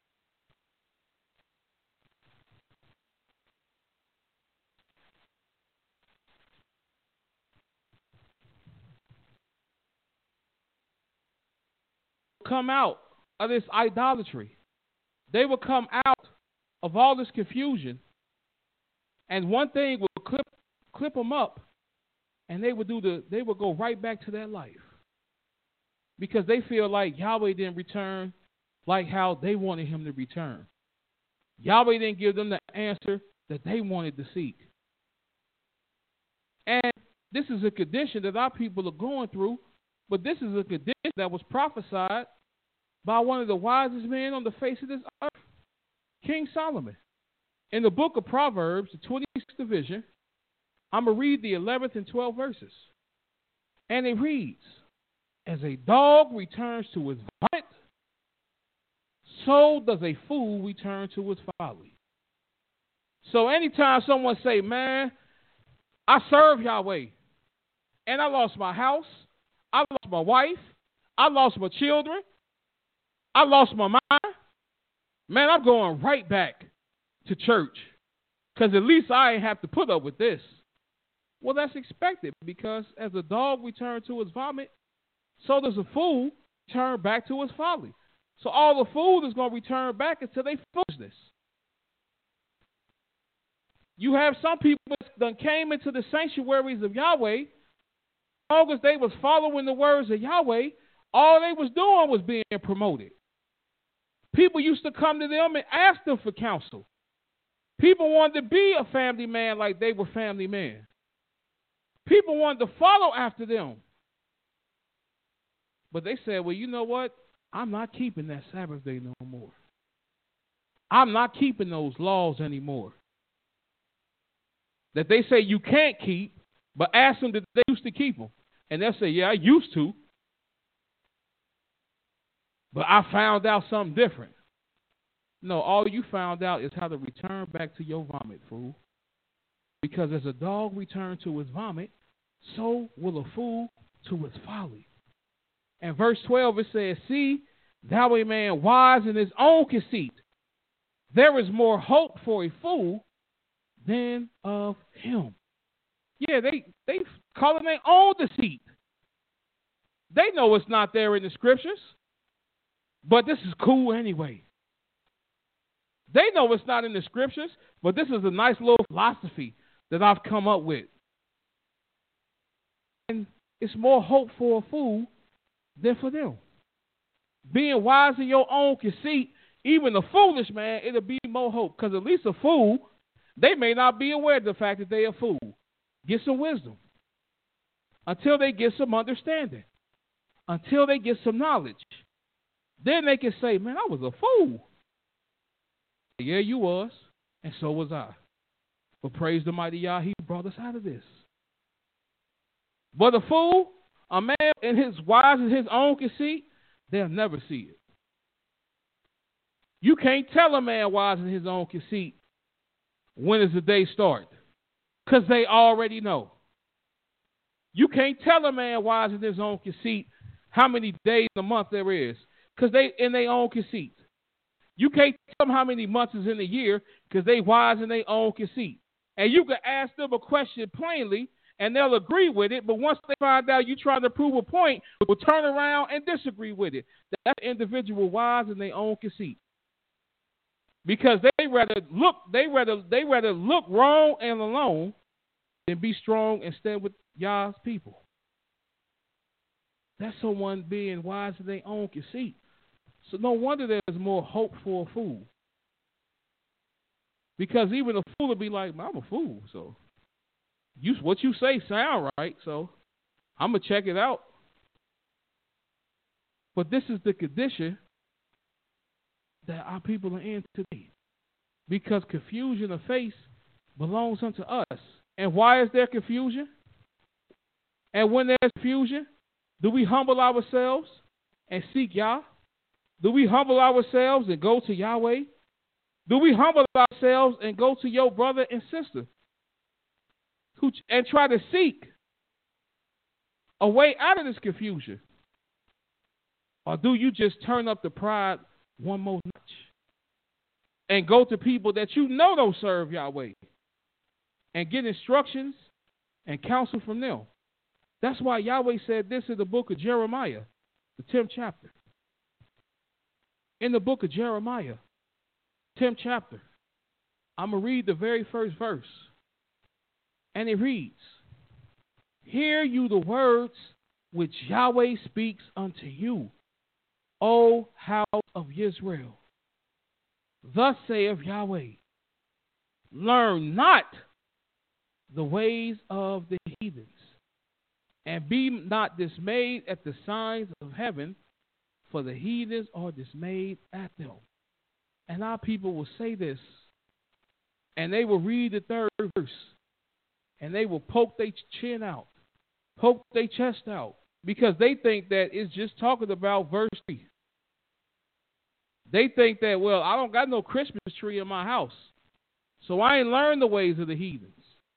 Come out of this idolatry. They will come out of all this confusion, and one thing will clip them up, and they would go right back to that life, because they feel like Yahweh didn't return like how they wanted him to return. Yahweh didn't give them the answer that they wanted to seek. And this is a condition that our people are going through, but this is a condition that was prophesied by one of the wisest men on the face of this earth, King Solomon. In the book of Proverbs, the 26th division, I'm going to read the 11th and 12th verses. And it reads, as a dog returns to his vomit, so does a fool return to his folly. So anytime someone say, man, I serve Yahweh, and I lost my house, I lost my wife, I lost my children, I lost my mind, man, I'm going right back to church, because at least I ain't have to put up with this. Well, that's expected, because as a dog returns to his vomit, so does a fool turn back to his folly. So all the fool is going to return back into their foolishness. You have some people that came into the sanctuaries of Yahweh. As long as they was following the words of Yahweh, all they was doing was being promoted. People used to come to them and ask them for counsel. People wanted to be a family man like they were family men. People wanted to follow after them. But they said, well, you know what? I'm not keeping that Sabbath day no more. I'm not keeping those laws anymore. That they say you can't keep, but ask them that they used to keep them. And they'll say, yeah, I used to. But I found out something different. No, all you found out is how to return back to your vomit, fool. Because as a dog returns to his vomit, so will a fool to his folly. And verse 12, it says, see, thou a man wise in his own conceit. There is more hope for a fool than of him. Yeah, they call it their own deceit. They know it's not there in the scriptures, but this is cool anyway. They know it's not in the scriptures, but this is a nice little philosophy that I've come up with. And it's more hope for a fool than for them. Being wise in your own conceit, even a foolish man, it'll be more hope. Because at least a fool, they may not be aware of the fact that they're a fool. Get some wisdom. Until they get some understanding. Until they get some knowledge. Then they can say, man, I was a fool. Yeah, you was. And so was I. But praise the mighty Yah, he brought us out of this. But a fool, A man in his wise in his own conceit, they'll never see it. You can't tell a man wise in his own conceit when does the day start, because they already know. You can't tell a man wise in his own conceit how many days in a month there is, because they in their own conceit. You can't tell them how many months is in a year, because they wise in their own conceit. And you can ask them a question plainly, and they'll agree with it, but once they find out you're trying to prove a point, will turn around and disagree with it. That's an individual wise in their own conceit. Because they rather look wrong and alone than be strong and stand with Yah's people. That's someone being wise in their own conceit. So no wonder there's more hope for a fool. Because even a fool will be like, I'm a fool, so what you say sound right, so I'm going to check it out. But this is the condition that our people are in today. Because confusion of faith belongs unto us. And why is there confusion? And when there's confusion, do we humble ourselves and seek Yah? Do we humble ourselves and go to Yahweh? Do we humble ourselves and go to your brother and sister and try to seek a way out of this confusion? Or do you just turn up the pride one more notch and go to people that you know don't serve Yahweh and get instructions and counsel from them? That's why Yahweh said this in the book of Jeremiah, the 10th chapter. In the book of Jeremiah, 10th chapter, I'm going to read the very first verse. And it reads, Hear you the words which Yahweh speaks unto you, O house of Israel. Thus saith Yahweh, Learn not the ways of the heathens, and be not dismayed at the signs of heaven, for the heathens are dismayed at them. And our people will say this, and they will read the third verse, and they will poke their chin out, poke their chest out, because they think that it's just talking about verse 3. They think that, well, I don't got no Christmas tree in my house, so I ain't learned the ways of the heathens.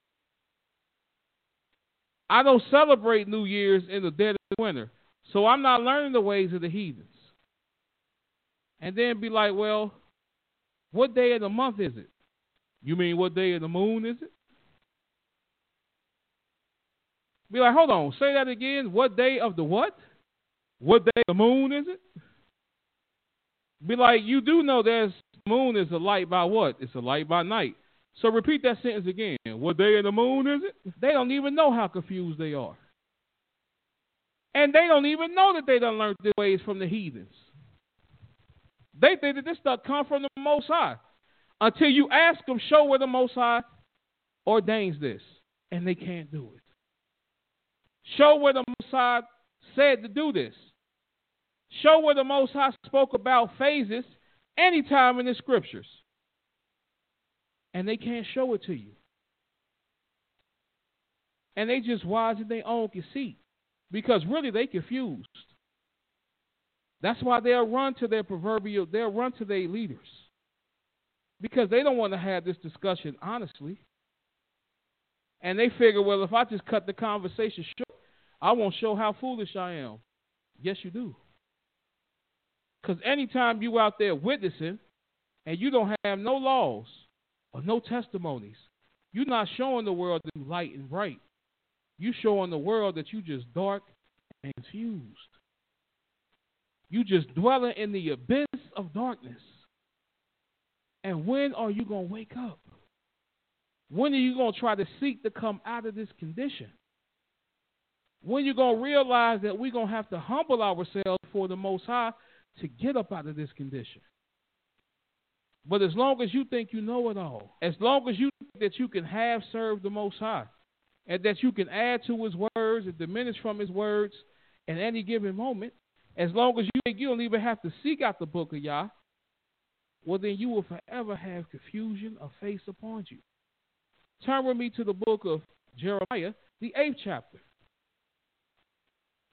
I don't celebrate New Year's in the dead of the winter, so I'm not learning the ways of the heathens. And then be like, well, what day of the month is it? You mean what day of the moon is it? Be like, hold on, say that again. What day of the what? What day of the moon is it? Be like, you do know there's moon is a light by what? It's a light by night. So repeat that sentence again. What day of the moon is it? They don't even know how confused they are. And they don't even know that they done learned their ways from the heathens. They think that this stuff come from the Most High. Until you ask them, show where the Most High ordains this. And they can't do it. Show where the Most High said to do this. Show where the Most High spoke about phases anytime in the scriptures. And they can't show it to you. And they just wise in their own conceit. Because really they confused. That's why they'll run to their leaders. Because they don't want to have this discussion honestly. And they figure, well, if I just cut the conversation short, I won't show how foolish I am. Yes, you do. Because anytime you out there witnessing and you don't have no laws or no testimonies, you're not showing the world that you're light and bright. You're showing the world that you just dark and confused. You just dwelling in the abyss of darkness. And when are you going to wake up? When are you going to try to seek to come out of this condition? When you're going to realize that we're going to have to humble ourselves before the Most High to get up out of this condition. But as long as you think you know it all, as long as you think that you can have served the Most High, and that you can add to His words and diminish from His words at any given moment, as long as you think you don't even have to seek out the book of Yah, well, then you will forever have confusion of face upon you. Turn with me to the book of Jeremiah, the 8th chapter.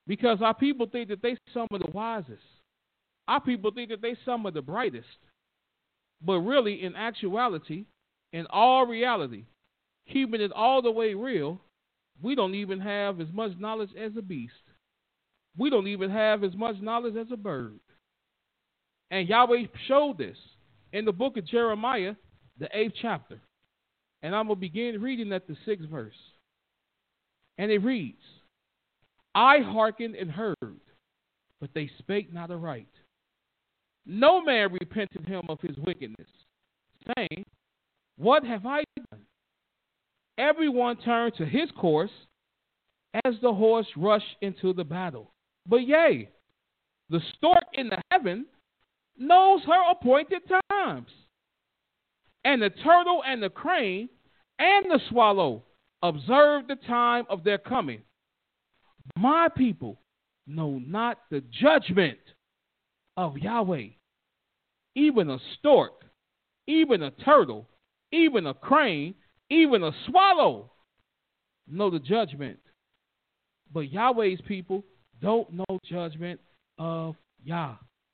Because our people think that they some of the wisest. Our people think that they some of the brightest. But really, in actuality, in all reality, keeping it all the way real, we don't even have as much knowledge as a beast. We don't even have as much knowledge as a bird. And Yahweh showed this in the book of Jeremiah, the 8th chapter. And I'm going to begin reading at the 6th verse. And it reads, I hearkened and heard, but they spake not aright. No man repented him of his wickedness, saying, what have I done? Everyone turned to his course as the horse rushed into the battle. But yea, the stork in the heaven knows her appointed times. And the turtle and the crane and the swallow observe the time of their coming. My people know not the judgment of Yahweh. Even a stork, even a turtle, even a crane, even a swallow know the judgment. But Yahweh's people don't know judgment of Yah.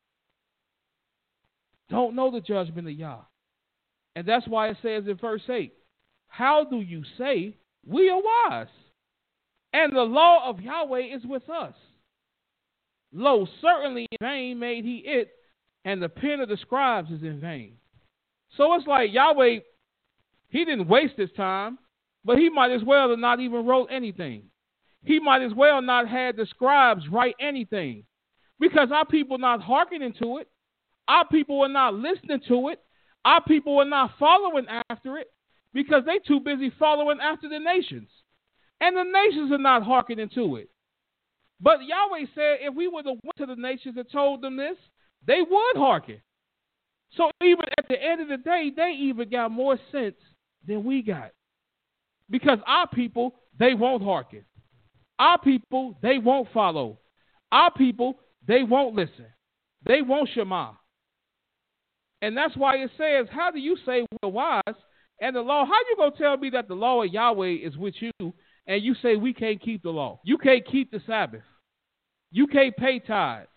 Don't know the judgment of Yah. And that's why it says in verse 8, how do you say we are wise? And the law of Yahweh is with us. Lo, certainly in vain made he it, and the pen of the scribes is in vain. So it's like Yahweh, he didn't waste his time, but he might as well have not even wrote anything. He might as well not had the scribes write anything, because our people not hearkening to it. Our people are not listening to it. Our people are not following after it, because they too busy following after the nations. And the nations are not hearkening to it. But Yahweh said if we would have went to the nations and told them this, they would hearken. So even at the end of the day, they even got more sense than we got. Because our people, they won't hearken. Our people, they won't follow. Our people, they won't listen. They won't shema. And that's why it says, how do you say we're wise and the law? How you going to tell me that the law of Yahweh is with you and you say we can't keep the law? You can't keep the Sabbath. You can't pay tithes.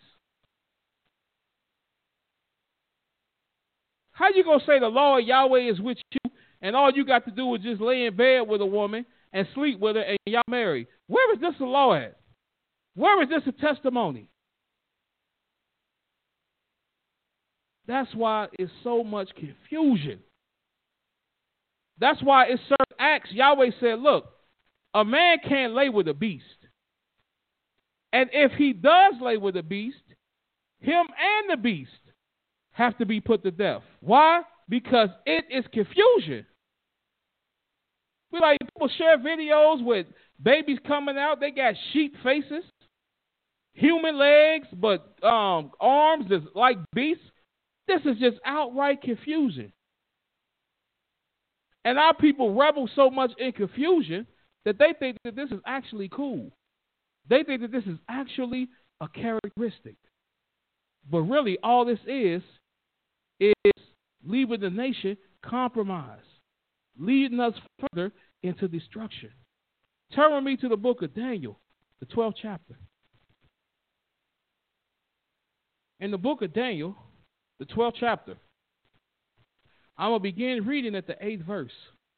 How you going to say the law of Yahweh is with you and all you got to do is just lay in bed with a woman and sleep with her and y'all married? Where is this a law at? Where is this a testimony? That's why it's so much confusion. That's why it's certain acts. Yahweh said, look, a man can't lay with a beast. And if he does lay with a beast, him and the beast have to be put to death. Why? Because it is confusion. We like people share videos with babies coming out. They got sheep faces, human legs, but arms that's like beasts. This is just outright confusion. And our people revel so much in confusion that they think that this is actually cool. They think that this is actually a characteristic. But really, all this is leaving the nation compromised, leading us further into destruction. Turn with me to the book of Daniel, the 12th chapter. In the book of Daniel, the 12th chapter, I'm going to begin reading at the 8th verse.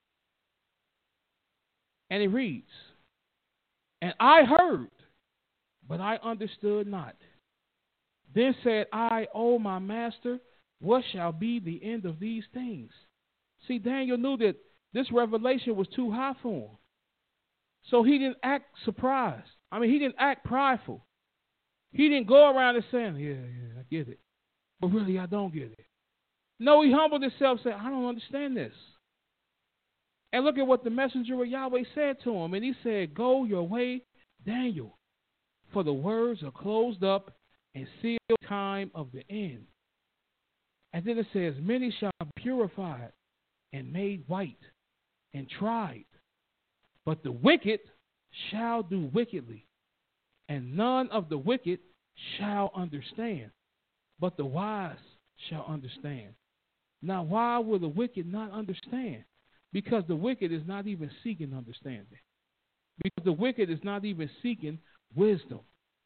And it reads, and I heard, but I understood not. Then said I, O my master, what shall be the end of these things? See, Daniel knew that this revelation was too high for him. So he didn't act surprised. He didn't act prideful. He didn't go around and saying, yeah, I get it. But really, I don't get it. No, he humbled himself and said, I don't understand this. And look at what the messenger of Yahweh said to him. And he said, go your way, Daniel, for the words are closed up and sealed time of the end. And then it says, many shall be purified and made white and tried. But the wicked shall do wickedly, and none of the wicked shall understand, but the wise shall understand. Now, why will the wicked not understand? Because the wicked is not even seeking understanding. Because the wicked is not even seeking wisdom.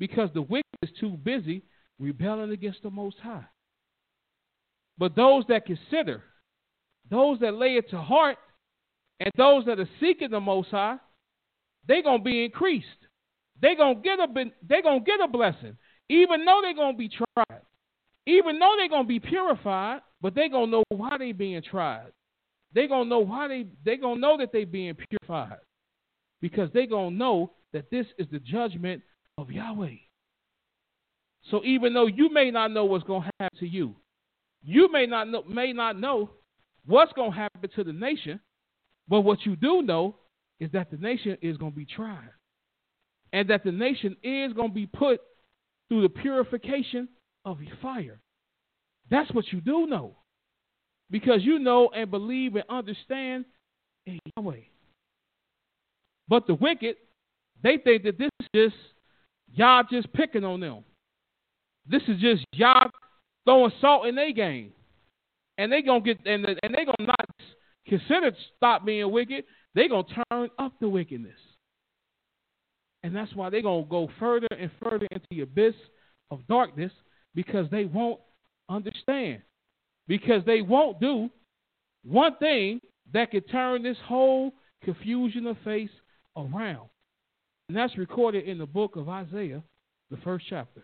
because the wicked is too busy rebelling against the Most High. But those that consider, those that lay it to heart, and those that are seeking the Most High, they're going to be increased. They're going to get a blessing, even though they're going to be tried, even though they're going to be purified, but they're going to know why they're being tried. They're going to know they're going to know that they're being purified, because they're going to know that this is the judgment of Yahweh. So even though you may not know what's going to happen to you, you may not know what's going to happen to the nation, but what you do know is that the nation is going to be tried, and that the nation is going to be put through the purification of fire. That's what you do know, because you know and believe and understand in Yahweh. But the wicked, they think that this is just Yah just picking on them. This is just Yah throwing salt in their game, and they gonna get and they gonna not consider stop being wicked. They gonna turn up the wickedness, and that's why they gonna go further and further into the abyss of darkness, because they won't understand, because they won't do one thing that could turn this whole confusion of face around, and that's recorded in the book of Isaiah, the 1st chapter.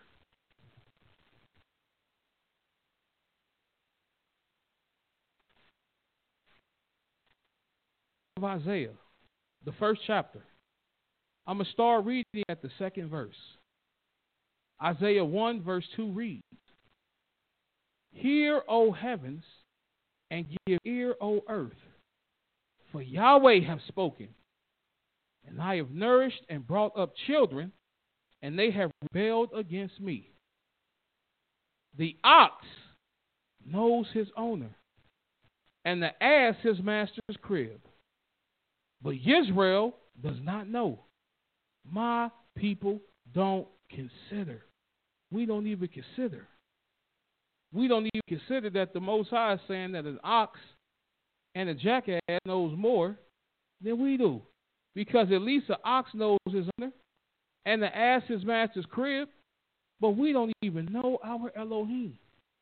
Of Isaiah, the 1st chapter. I'm going to start reading at the 2nd verse. Isaiah 1 verse 2 reads, "Hear, O heavens, and give ear, O earth, for Yahweh hath spoken, and I have nourished and brought up children, and they have rebelled against me. The ox knows his owner, and the ass his master's crib. But Israel does not know. My people don't consider." We don't even consider. We don't even consider that the Most High is saying that an ox and a jackass knows more than we do. Because at least the ox knows his owner and the ass his master's crib, but we don't even know our Elohim.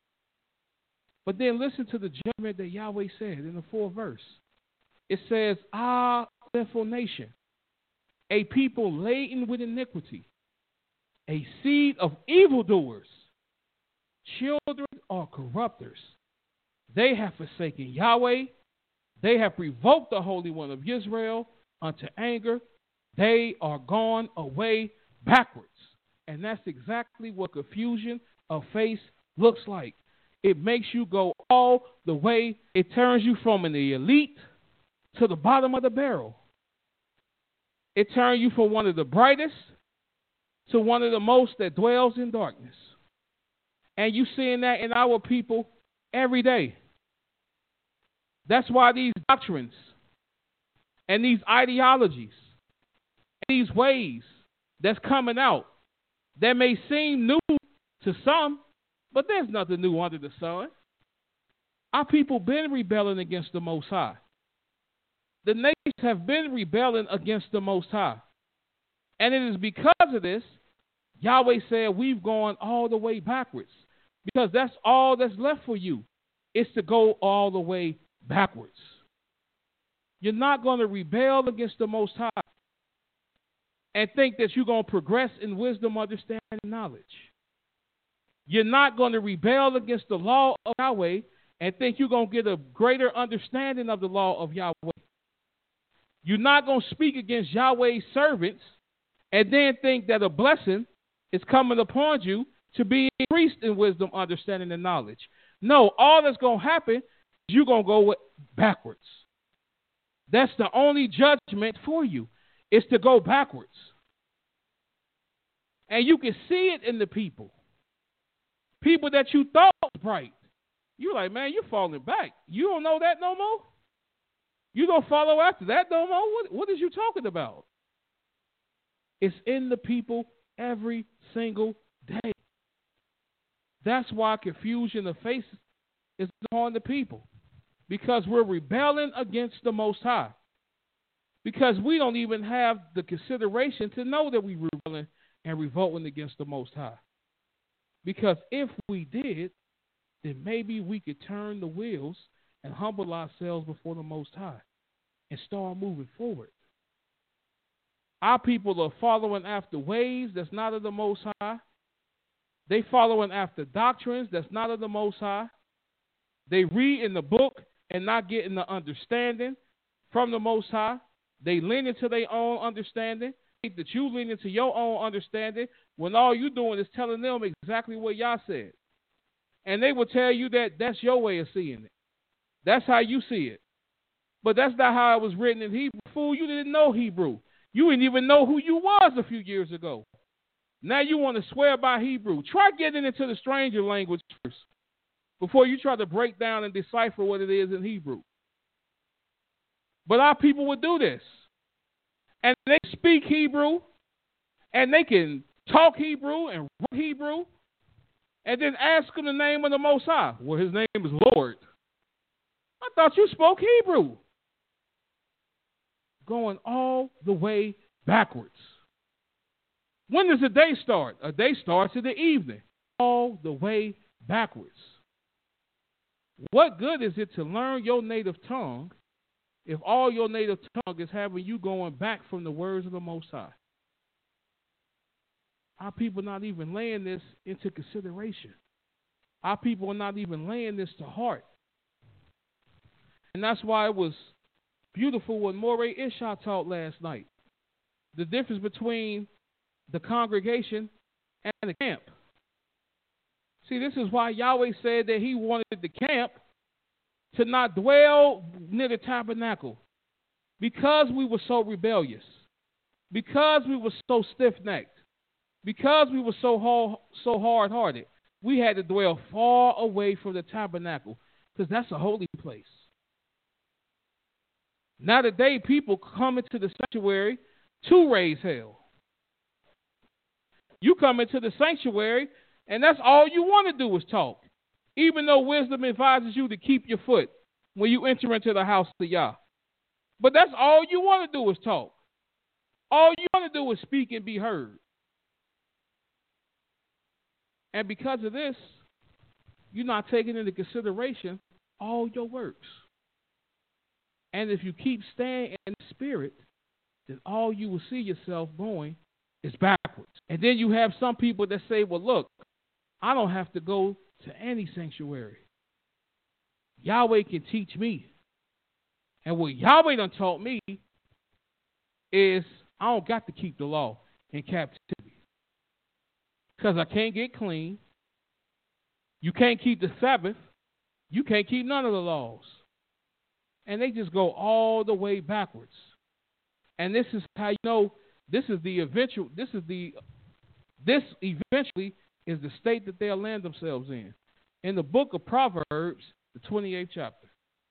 But then listen to the judgment that Yahweh said in the 4th verse. It says, "Ah, sinful nation, a people laden with iniquity, a seed of evildoers, children are corrupters. They have forsaken Yahweh. They have provoked the Holy One of Israel unto anger. They are gone away backwards." And that's exactly what confusion of face looks like. It makes you go all the way. It turns you from the elite to the bottom of the barrel. It turns you from one of the brightest to one of the most that dwells in darkness. And you seeing that in our people every day. That's why these doctrines and these ideologies and these ways that's coming out that may seem new to some, but there's nothing new under the sun. Our people been rebelling against the Most High. The nations have been rebelling against the Most High. And it is because of this, Yahweh said we've gone all the way backwards. Because that's all that's left for you, is to go all the way backwards. You're not going to rebel against the Most High and think that you're going to progress in wisdom, understanding, and knowledge. You're not going to rebel against the law of Yahweh and think you're going to get a greater understanding of the law of Yahweh. You're not going to speak against Yahweh's servants and then think that a blessing is coming upon you to be increased in wisdom, understanding, and knowledge. No, all that's going to happen is you're going to go backwards. That's the only judgment for you, is to go backwards. And you can see it in the people. People that you thought was bright. You're like, man, you're falling back. You don't know that no more? You don't follow after that no more? What is you talking about? It's in the people every single day. That's why confusion of faces is on the people. Because we're rebelling against the Most High. Because we don't even have the consideration to know that we're rebelling and revolting against the Most High. Because if we did, then maybe we could turn the wheels and humble ourselves before the Most High and start moving forward. Our people are following after ways that's not of the Most High. They following after doctrines that's not of the Most High. They read in the book and not getting the understanding from the Most High. They lean into their own understanding. That you lean into your own understanding when all you doing is telling them exactly what y'all said. And they will tell you that that's your way of seeing it. That's how you see it. But that's not how it was written in Hebrew. Fool, you didn't know Hebrew. You didn't even know who you was a few years ago. Now you want to swear by Hebrew. Try getting into the stranger language first before you try to break down and decipher what it is in Hebrew. But our people would do this. And they speak Hebrew, and they can talk Hebrew and write Hebrew, and then ask him the name of the Most High. Well, his name is Lord. I thought you spoke Hebrew. Going all the way backwards. When does a day start? A day starts in the evening. All the way backwards. What good is it to learn your native tongue if all your native tongue is having you going back from the words of the Most High? Our people are not even laying this into consideration. Our people are not even laying this to heart. And that's why it was beautiful what Moreh Isha taught last night. The difference between the congregation and the camp. See, this is why Yahweh said that he wanted the camp to not dwell near the tabernacle, because we were so rebellious, because we were so stiff-necked, because we were so hard-hearted. We had to dwell far away from the tabernacle, because that's a holy place. Now today, people come into the sanctuary to raise hell. You come into the sanctuary, and that's all you want to do is talk. Even though wisdom advises you to keep your foot when you enter into the house of Yah. But that's all you want to do is talk. All you want to do is speak and be heard. And because of this, you're not taking into consideration all your works. And if you keep staying in the spirit, then all you will see yourself going is backwards. And then you have some people that say, well, look, I don't have to go to any sanctuary. Yahweh can teach me. And what Yahweh done taught me is I don't got to keep the law in captivity. Because I can't get clean. You can't keep the Sabbath. You can't keep none of the laws. And they just go all the way backwards. And this is how you know this eventually is the state that they'll land themselves in. In the book of Proverbs, the 28th chapter.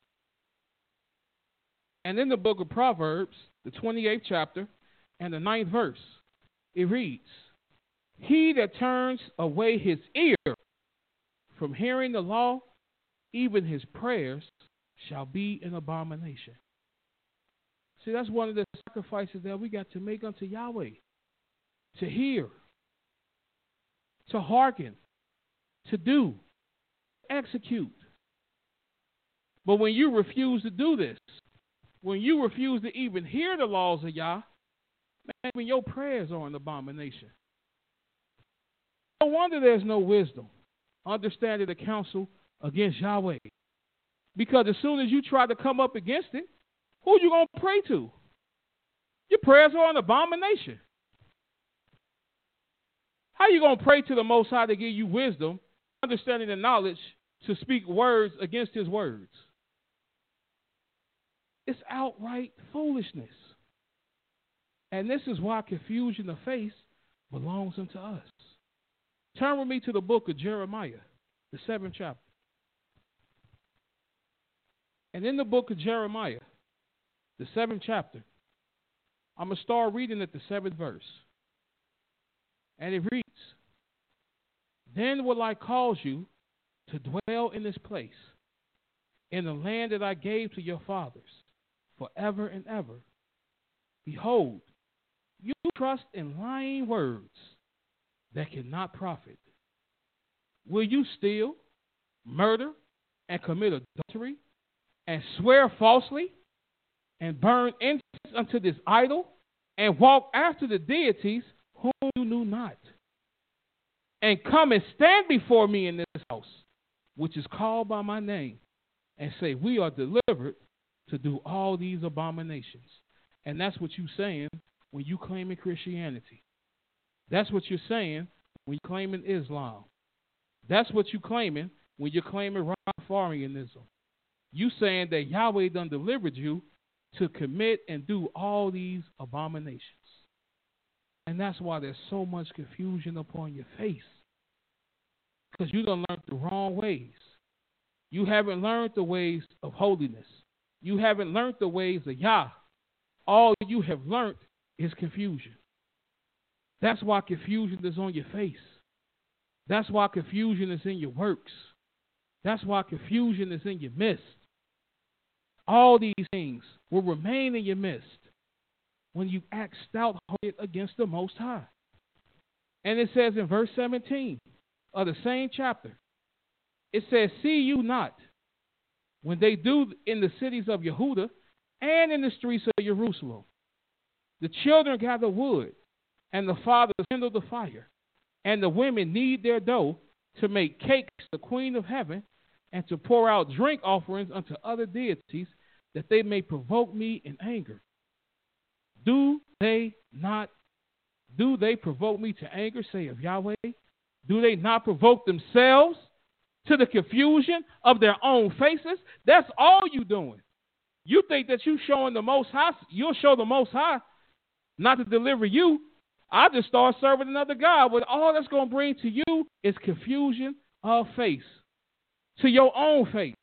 And in the book of Proverbs, the 28th chapter, and the 9th verse, it reads, he that turns away his ear from hearing the law, even his prayers shall be an abomination. See, that's one of the sacrifices that we got to make unto Yahweh. To hear, to hearken, to do, execute. But when you refuse to do this, when you refuse to even hear the laws of Yah, man, even your prayers are an abomination. No wonder there's no wisdom, understanding the counsel against Yahweh. Because as soon as you try to come up against it, who are you going to pray to? Your prayers are an abomination. How are you going to pray to the Most High to give you wisdom, understanding and knowledge to speak words against his words? It's outright foolishness. And this is why confusion of faith belongs unto us. Turn with me to the book of Jeremiah, the 7th chapter. And in the book of Jeremiah, the 7th chapter, I'm going to start reading at the 7th verse. And it reads, then will I cause you to dwell in this place, in the land that I gave to your fathers, forever and ever. Behold, you trust in lying words that cannot profit? Will you steal, murder, and commit adultery, and swear falsely, and burn incense unto this idol, and walk after the deities whom you knew not, and come and stand before me in this house, which is called by my name, and say, we are delivered to do all these abominations? And that's what you're saying when you claiming Christianity. That's what you're saying when you're claiming Islam. That's what you're claiming when you're claiming Rastafarianism. You saying that Yahweh done delivered you to commit and do all these abominations. And that's why there's so much confusion upon your face. Because you done learned the wrong ways. You haven't learned the ways of holiness. You haven't learned the ways of Yah. All you have learned is confusion. That's why confusion is on your face. That's why confusion is in your works. That's why confusion is in your midst. All these things will remain in your midst when you act stout-hearted against the Most High. And it says in verse 17 of the same chapter, it says, see you not, when they do in the cities of Yehuda and in the streets of Jerusalem, the children gather wood, and the fathers kindle the fire, and the women knead their dough to make cakes to the Queen of Heaven, and to pour out drink offerings unto other deities, that they may provoke me in anger. Do they provoke me to anger, say of Yahweh? Do they not provoke themselves to the confusion of their own faces? That's all you doing. You think that you showing the Most High, you'll show the Most High not to deliver you. I'll just start serving another God. But all that's going to bring to you is confusion of face, to your own face.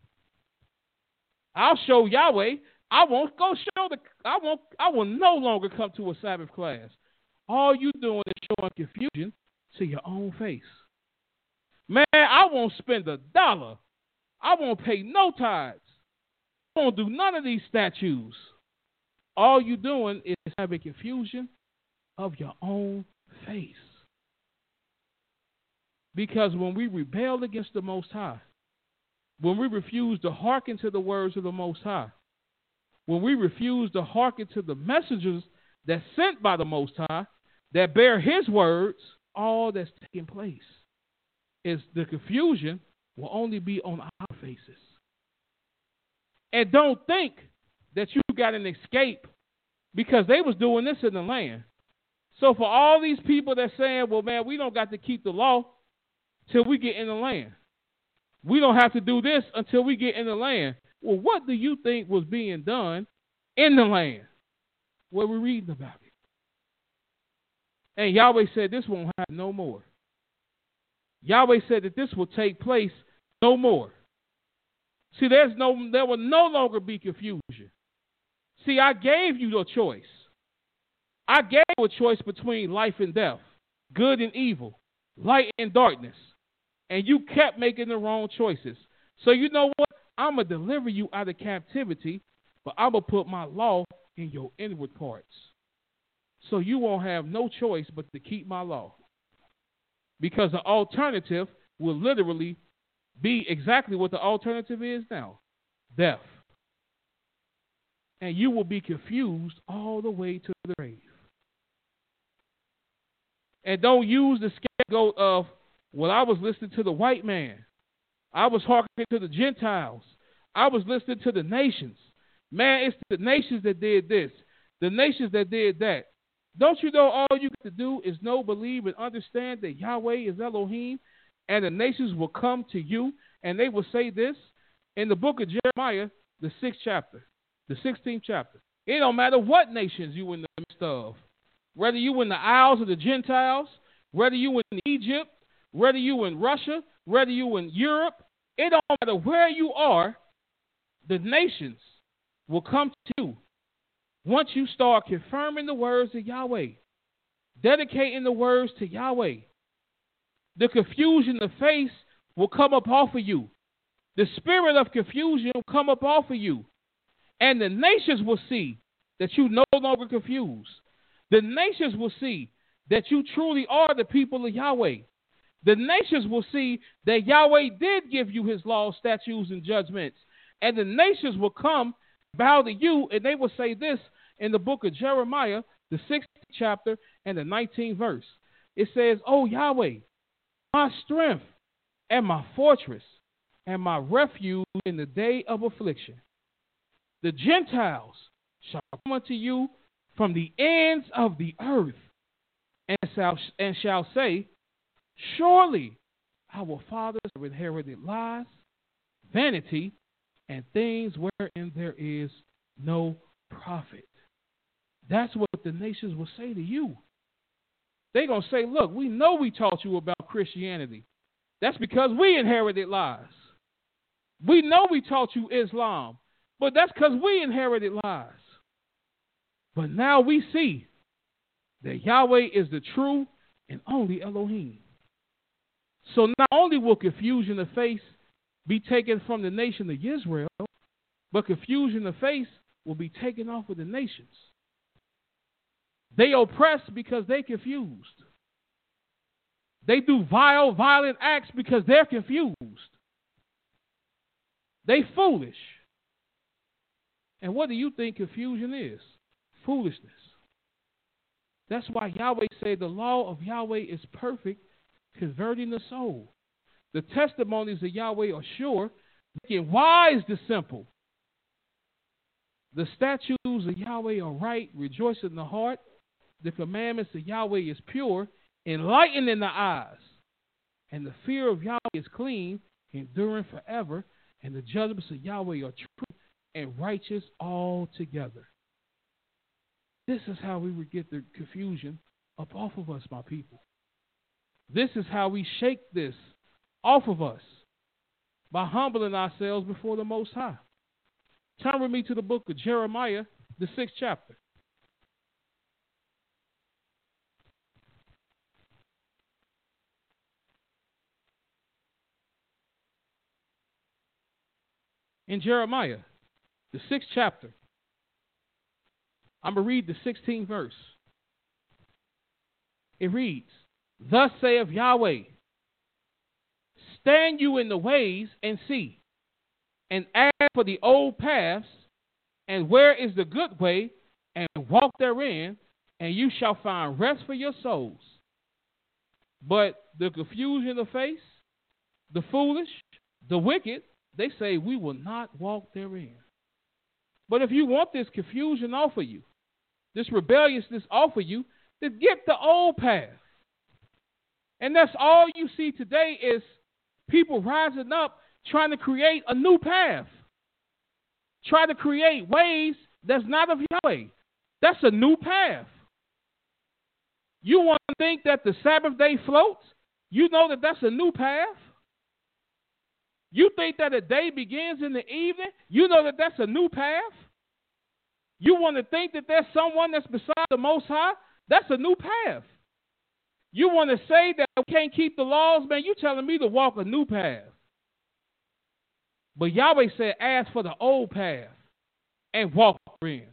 I'll show Yahweh. I won't go show I will no longer come to a Sabbath class. All you doing is showing confusion to your own face. Man, I won't spend $1. I won't pay no tithes. I won't do none of these statues. All you doing is having confusion of your own face. Because when we rebel against the Most High, when we refuse to hearken to the words of the Most High, when we refuse to hearken to the messengers that's sent by the Most High, that bear His words, all that's taking place is the confusion will only be on our faces. And don't think that you got an escape, because they was doing this in the land. So for all these people that saying, well, man, we don't got to keep the law till we get in the land. We don't have to do this until we get in the land. Well, what do you think was being done in the land? Well, we're reading about it. And Yahweh said this won't happen no more. Yahweh said that this will take place no more. See, there will no longer be confusion. See, I gave you a choice. I gave you a choice between life and death, good and evil, light and darkness. And you kept making the wrong choices. So you know what? I'm going to deliver you out of captivity, but I'm going to put my law in your inward parts. So you won't have no choice but to keep my law. Because the alternative will literally be exactly what the alternative is now. Death. And you will be confused all the way to the grave. And don't use the scapegoat of, well, I was listening to the white man. I was hearkening to the Gentiles. I was listening to the nations. Man, it's the nations that did this. The nations that did that. Don't you know all you got to do is know, believe, and understand that Yahweh is Elohim, and the nations will come to you, and they will say this in the book of Jeremiah, the 6th chapter, the 16th chapter. It don't matter what nations you in the midst of. Whether you in the Isles of the Gentiles, whether you in Egypt, whether you in Russia, whether you in Europe, it don't matter where you are, the nations will come to you once you start confirming the words of Yahweh, dedicating the words to Yahweh. The confusion of face will come up off of you. The spirit of confusion will come up off of you. And the nations will see that you no longer confused. The nations will see that you truly are the people of Yahweh. The nations will see that Yahweh did give you his laws, statutes, and judgments. And the nations will come, bow to you, and they will say this in the book of Jeremiah, the 6th chapter and the 19th verse. It says, "O Yahweh, my strength and my fortress and my refuge in the day of affliction. The Gentiles shall come unto you from the ends of the earth and shall say, surely our fathers have inherited lies, vanity, and things wherein there is no profit." That's what the nations will say to you. They're going to say, look, we know we taught you about Christianity. That's because we inherited lies. We know we taught you Islam, but that's because we inherited lies. But now we see that Yahweh is the true and only Elohim. So not only will confusion of face be taken from the nation of Israel, but confusion of face will be taken off of the nations. They oppress because they're confused. They do vile, violent acts because they're confused. They foolish. And what do you think confusion is? Foolishness. That's why Yahweh said the law of Yahweh is perfect, converting the soul. The testimonies of Yahweh are sure, making wise the simple. The statutes of Yahweh are right, rejoicing the heart. The commandments of Yahweh is pure, enlightening the eyes. And the fear of Yahweh is clean, enduring forever. And the judgments of Yahweh are true and righteous altogether. This is how we would get the confusion up off of us, my people. This is how we shake this off of us, by humbling ourselves before the Most High. Turn with me to the book of Jeremiah, the 6th chapter. In Jeremiah, the 6th chapter, I'm going to read the 16th verse. It reads, "Thus saith Yahweh, stand you in the ways and see, and ask for the old paths, and where is the good way, and walk therein, and you shall find rest for your souls. But the confusion of face, the foolish, the wicked, they say we will not walk therein." But if you want this confusion off of you, this rebelliousness off of you, then get the old path. And that's all you see today is people rising up trying to create a new path. Try to create ways that's not of Yahweh. That's a new path. You want to think that the Sabbath day floats? You know that that's a new path. You think that a day begins in the evening? You know that that's a new path. You want to think that there's someone that's beside the Most High? That's a new path. You want to say that we can't keep the laws? Man, you telling me to walk a new path. But Yahweh said, ask for the old path and walk therein.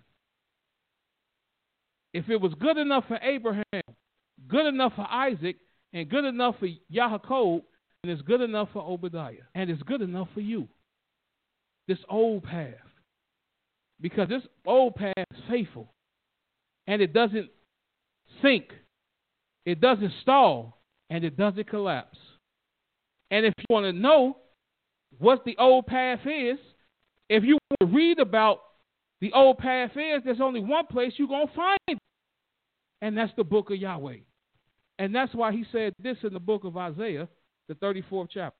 If it was good enough for Abraham, good enough for Isaac, and good enough for Yaakov, and it's good enough for Obadiah, and it's good enough for you. This old path. Because this old path is faithful, and it doesn't sink, it doesn't stall, and it doesn't collapse. And if you want to know what the old path is, if you want to read about the old path is, there's only one place you're going to find it, and that's the book of Yahweh. And that's why he said this in the book of Isaiah, the 34th chapter.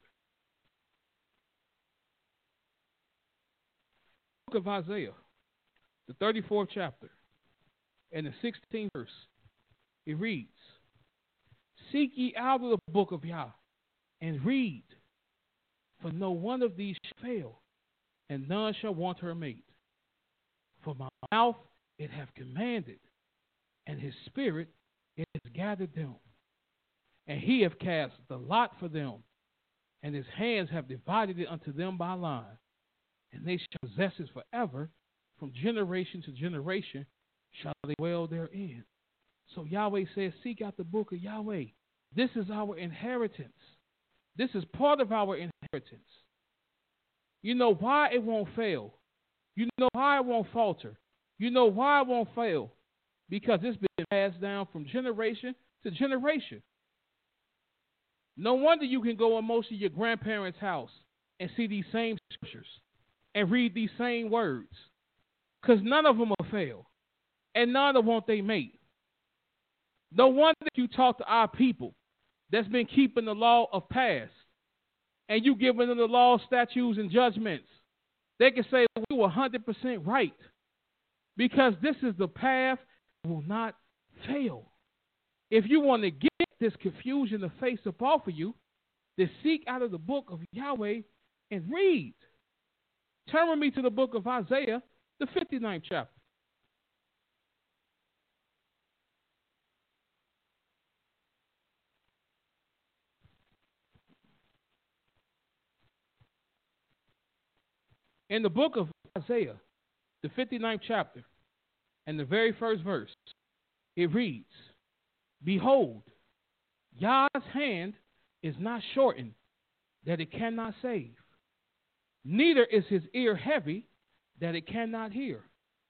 Book of Isaiah, the 34th chapter, and the 16th verse. It reads, "Seek ye out of the book of Yah, and read, for no one of these shall fail, and none shall want her mate. For my mouth it hath commanded, and his spirit it has gathered them. And he hath cast the lot for them, and his hands have divided it unto them by line. And they shall possess it forever, from generation to generation shall they dwell therein." So Yahweh says, seek out the book of Yahweh. This is our inheritance. This is part of our inheritance. You know why it won't fail. You know why it won't falter. You know why it won't fail. Because it's been passed down from generation to generation. No wonder you can go in most of your grandparents' house and see these same scriptures and read these same words. Because none of them will fail. And none of them won't they make. No wonder you talk to our people that's been keeping the law of past. And you giving them the law, statutes, and judgments. They can say we were 100% right. Because this is the path that will not fail. If you want to get this confusion to face up off of you, then seek out of the book of Yahweh and read. Turn with me to the book of Isaiah, the 59th chapter. In the book of Isaiah, the 59th chapter, and the very first verse, it reads, Behold, Yah's hand is not shortened, that it cannot save. Neither is his ear heavy, that it cannot hear.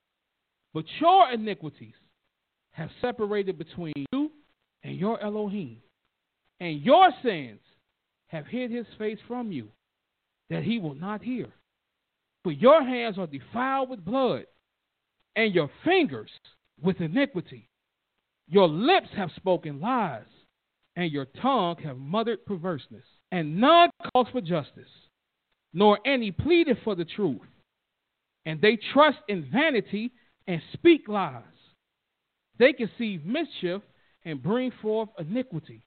But your iniquities have separated between you and your Elohim, and your sins have hid his face from you, that he will not hear. For your hands are defiled with blood, and your fingers with iniquity. Your lips have spoken lies, and your tongue have muttered perverseness. And none calls for justice, nor any pleaded for the truth. And they trust in vanity and speak lies. They conceive mischief and bring forth iniquity.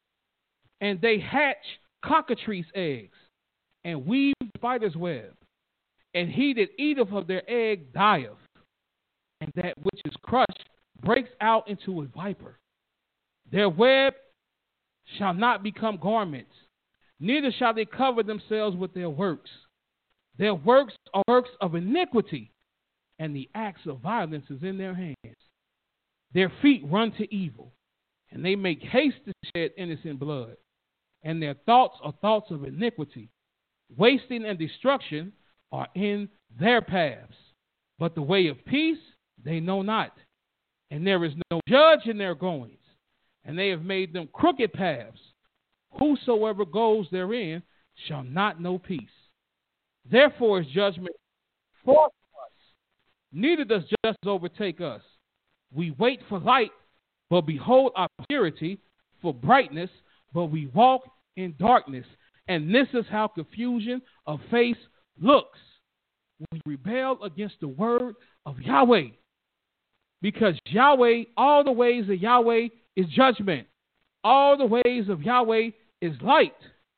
And they hatch cockatrice eggs, and weave spider's web. And he that eateth of their egg dieth, and that which is crushed breaks out into a viper. Their web shall not become garments, neither shall they cover themselves with their works. Their works are works of iniquity, and the acts of violence is in their hands. Their feet run to evil, and they make haste to shed innocent blood. And their thoughts are thoughts of iniquity. Wasting and destruction are in their paths. But the way of peace they know not. And there is no judge in their goings. And they have made them crooked paths. Whosoever goes therein shall not know peace. Therefore is judgment for us. Neither does justice overtake us. We wait for light, but behold our purity, for brightness, but we walk in darkness. And this is how confusion of face looks when you rebel against the word of Yahweh. Because Yahweh, all the ways of Yahweh is judgment. All the ways of Yahweh is light.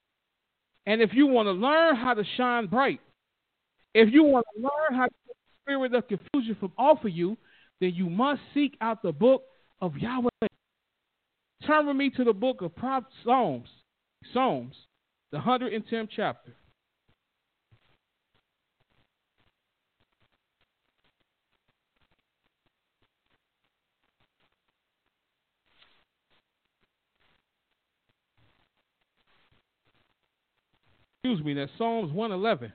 And if you want to learn how to shine bright, if you want to learn how to get the spirit of confusion from off of you, then you must seek out the book of Yahweh. Turn with me to the book of Psalms, the 110th chapter. Excuse me, that's Psalms 111.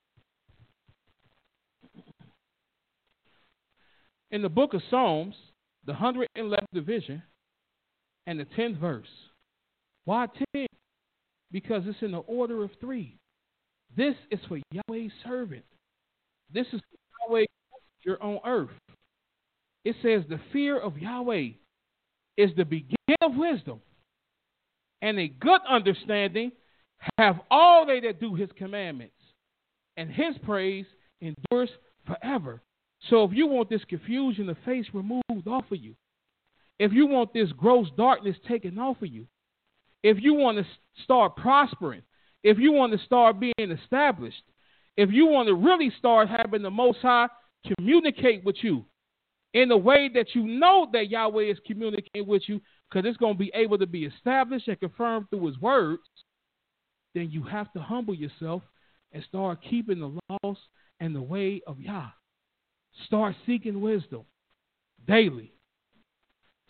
In the book of Psalms, the 111th division, and the 10th verse. Why 10? Because it's in the order of 3. This is for Yahweh's servant. This is for Yahweh's messenger on earth. It says the fear of Yahweh is the beginning of wisdom, and a good understanding have all they that do his commandments, and his praise endures forever. So if you want this confusion of face removed off of you, if you want this gross darkness taken off of you, if you want to start prospering, if you want to start being established, if you want to really start having the Most High communicate with you in a way that you know that Yahweh is communicating with you, because it's going to be able to be established and confirmed through his words, then you have to humble yourself and start keeping the laws and the way of Yah. Start seeking wisdom daily.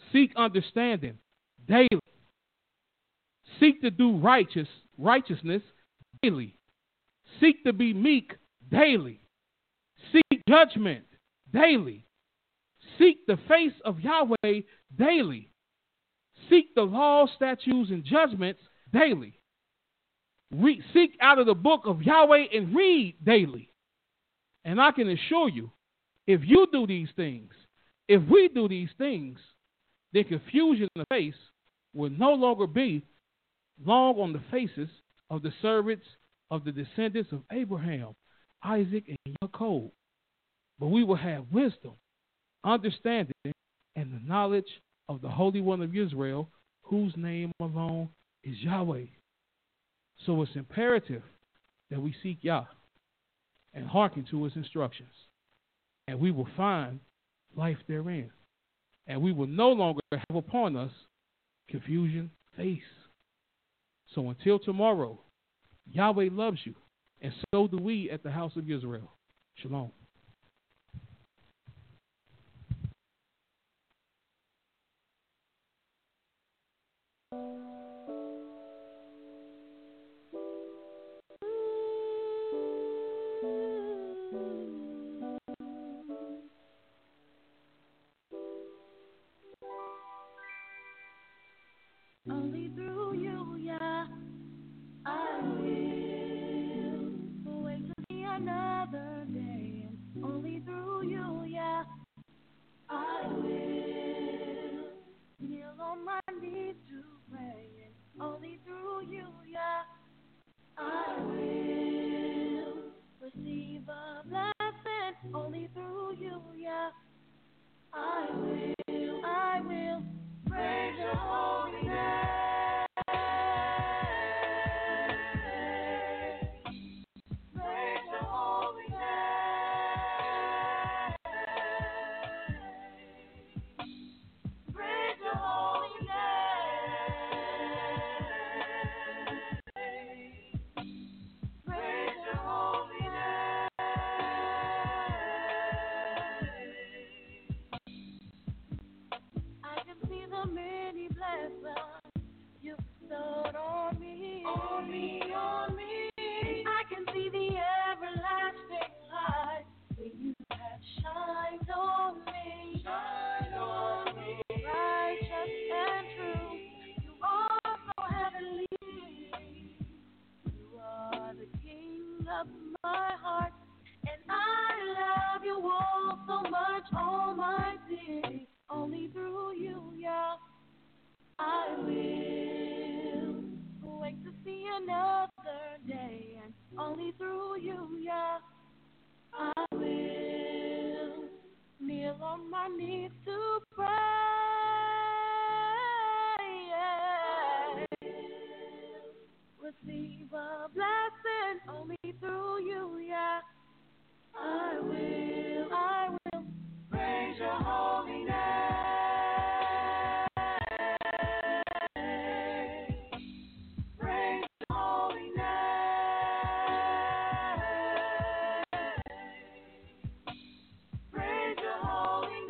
Seek understanding daily. Seek to do righteousness daily. Seek to be meek daily. Seek judgment daily. Seek the face of Yahweh daily. Seek the laws, statutes, and judgments daily. Seek out of the book of Yahweh and read daily. And I can assure you, if you do these things, if we do these things, then confusion in the face will no longer be long on the faces of the servants of the descendants of Abraham, Isaac, and Jacob. But we will have wisdom, understanding, and the knowledge of the Holy One of Israel, whose name alone is Yahweh. So it's imperative that we seek Yah and hearken to his instructions, and we will find life therein. And we will no longer have upon us confusion face. So until tomorrow, Yahweh loves you, and so do we at the house of Israel. Shalom. Only through you, yeah, I will wait to see another day. And only through you, yeah, I will kneel on my knees to pray. And only through you, yeah, I will receive a blessing. Only through you, yeah, I will praise your holy name. Praise your holy name. Praise your holy name. Praise your holy name. I can see the many blessings you bestowed on me, on me, on me. I can see the everlasting light that you have shined on me, shine on me. Righteous and true, you are so heavenly. You are the King of my heart, and I love you all so much, Almighty. Only through you, yeah, I will wait to see another day. And only through you, yeah, I will kneel on my knees to pray. Yeah. Receive a blessing. Only through you, yeah, I will praise your holy name. Praise your holy name. Praise your holy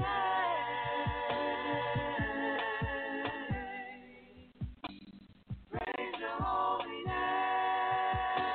name. Praise your holy name.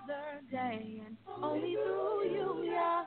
another day, and only through you, yeah.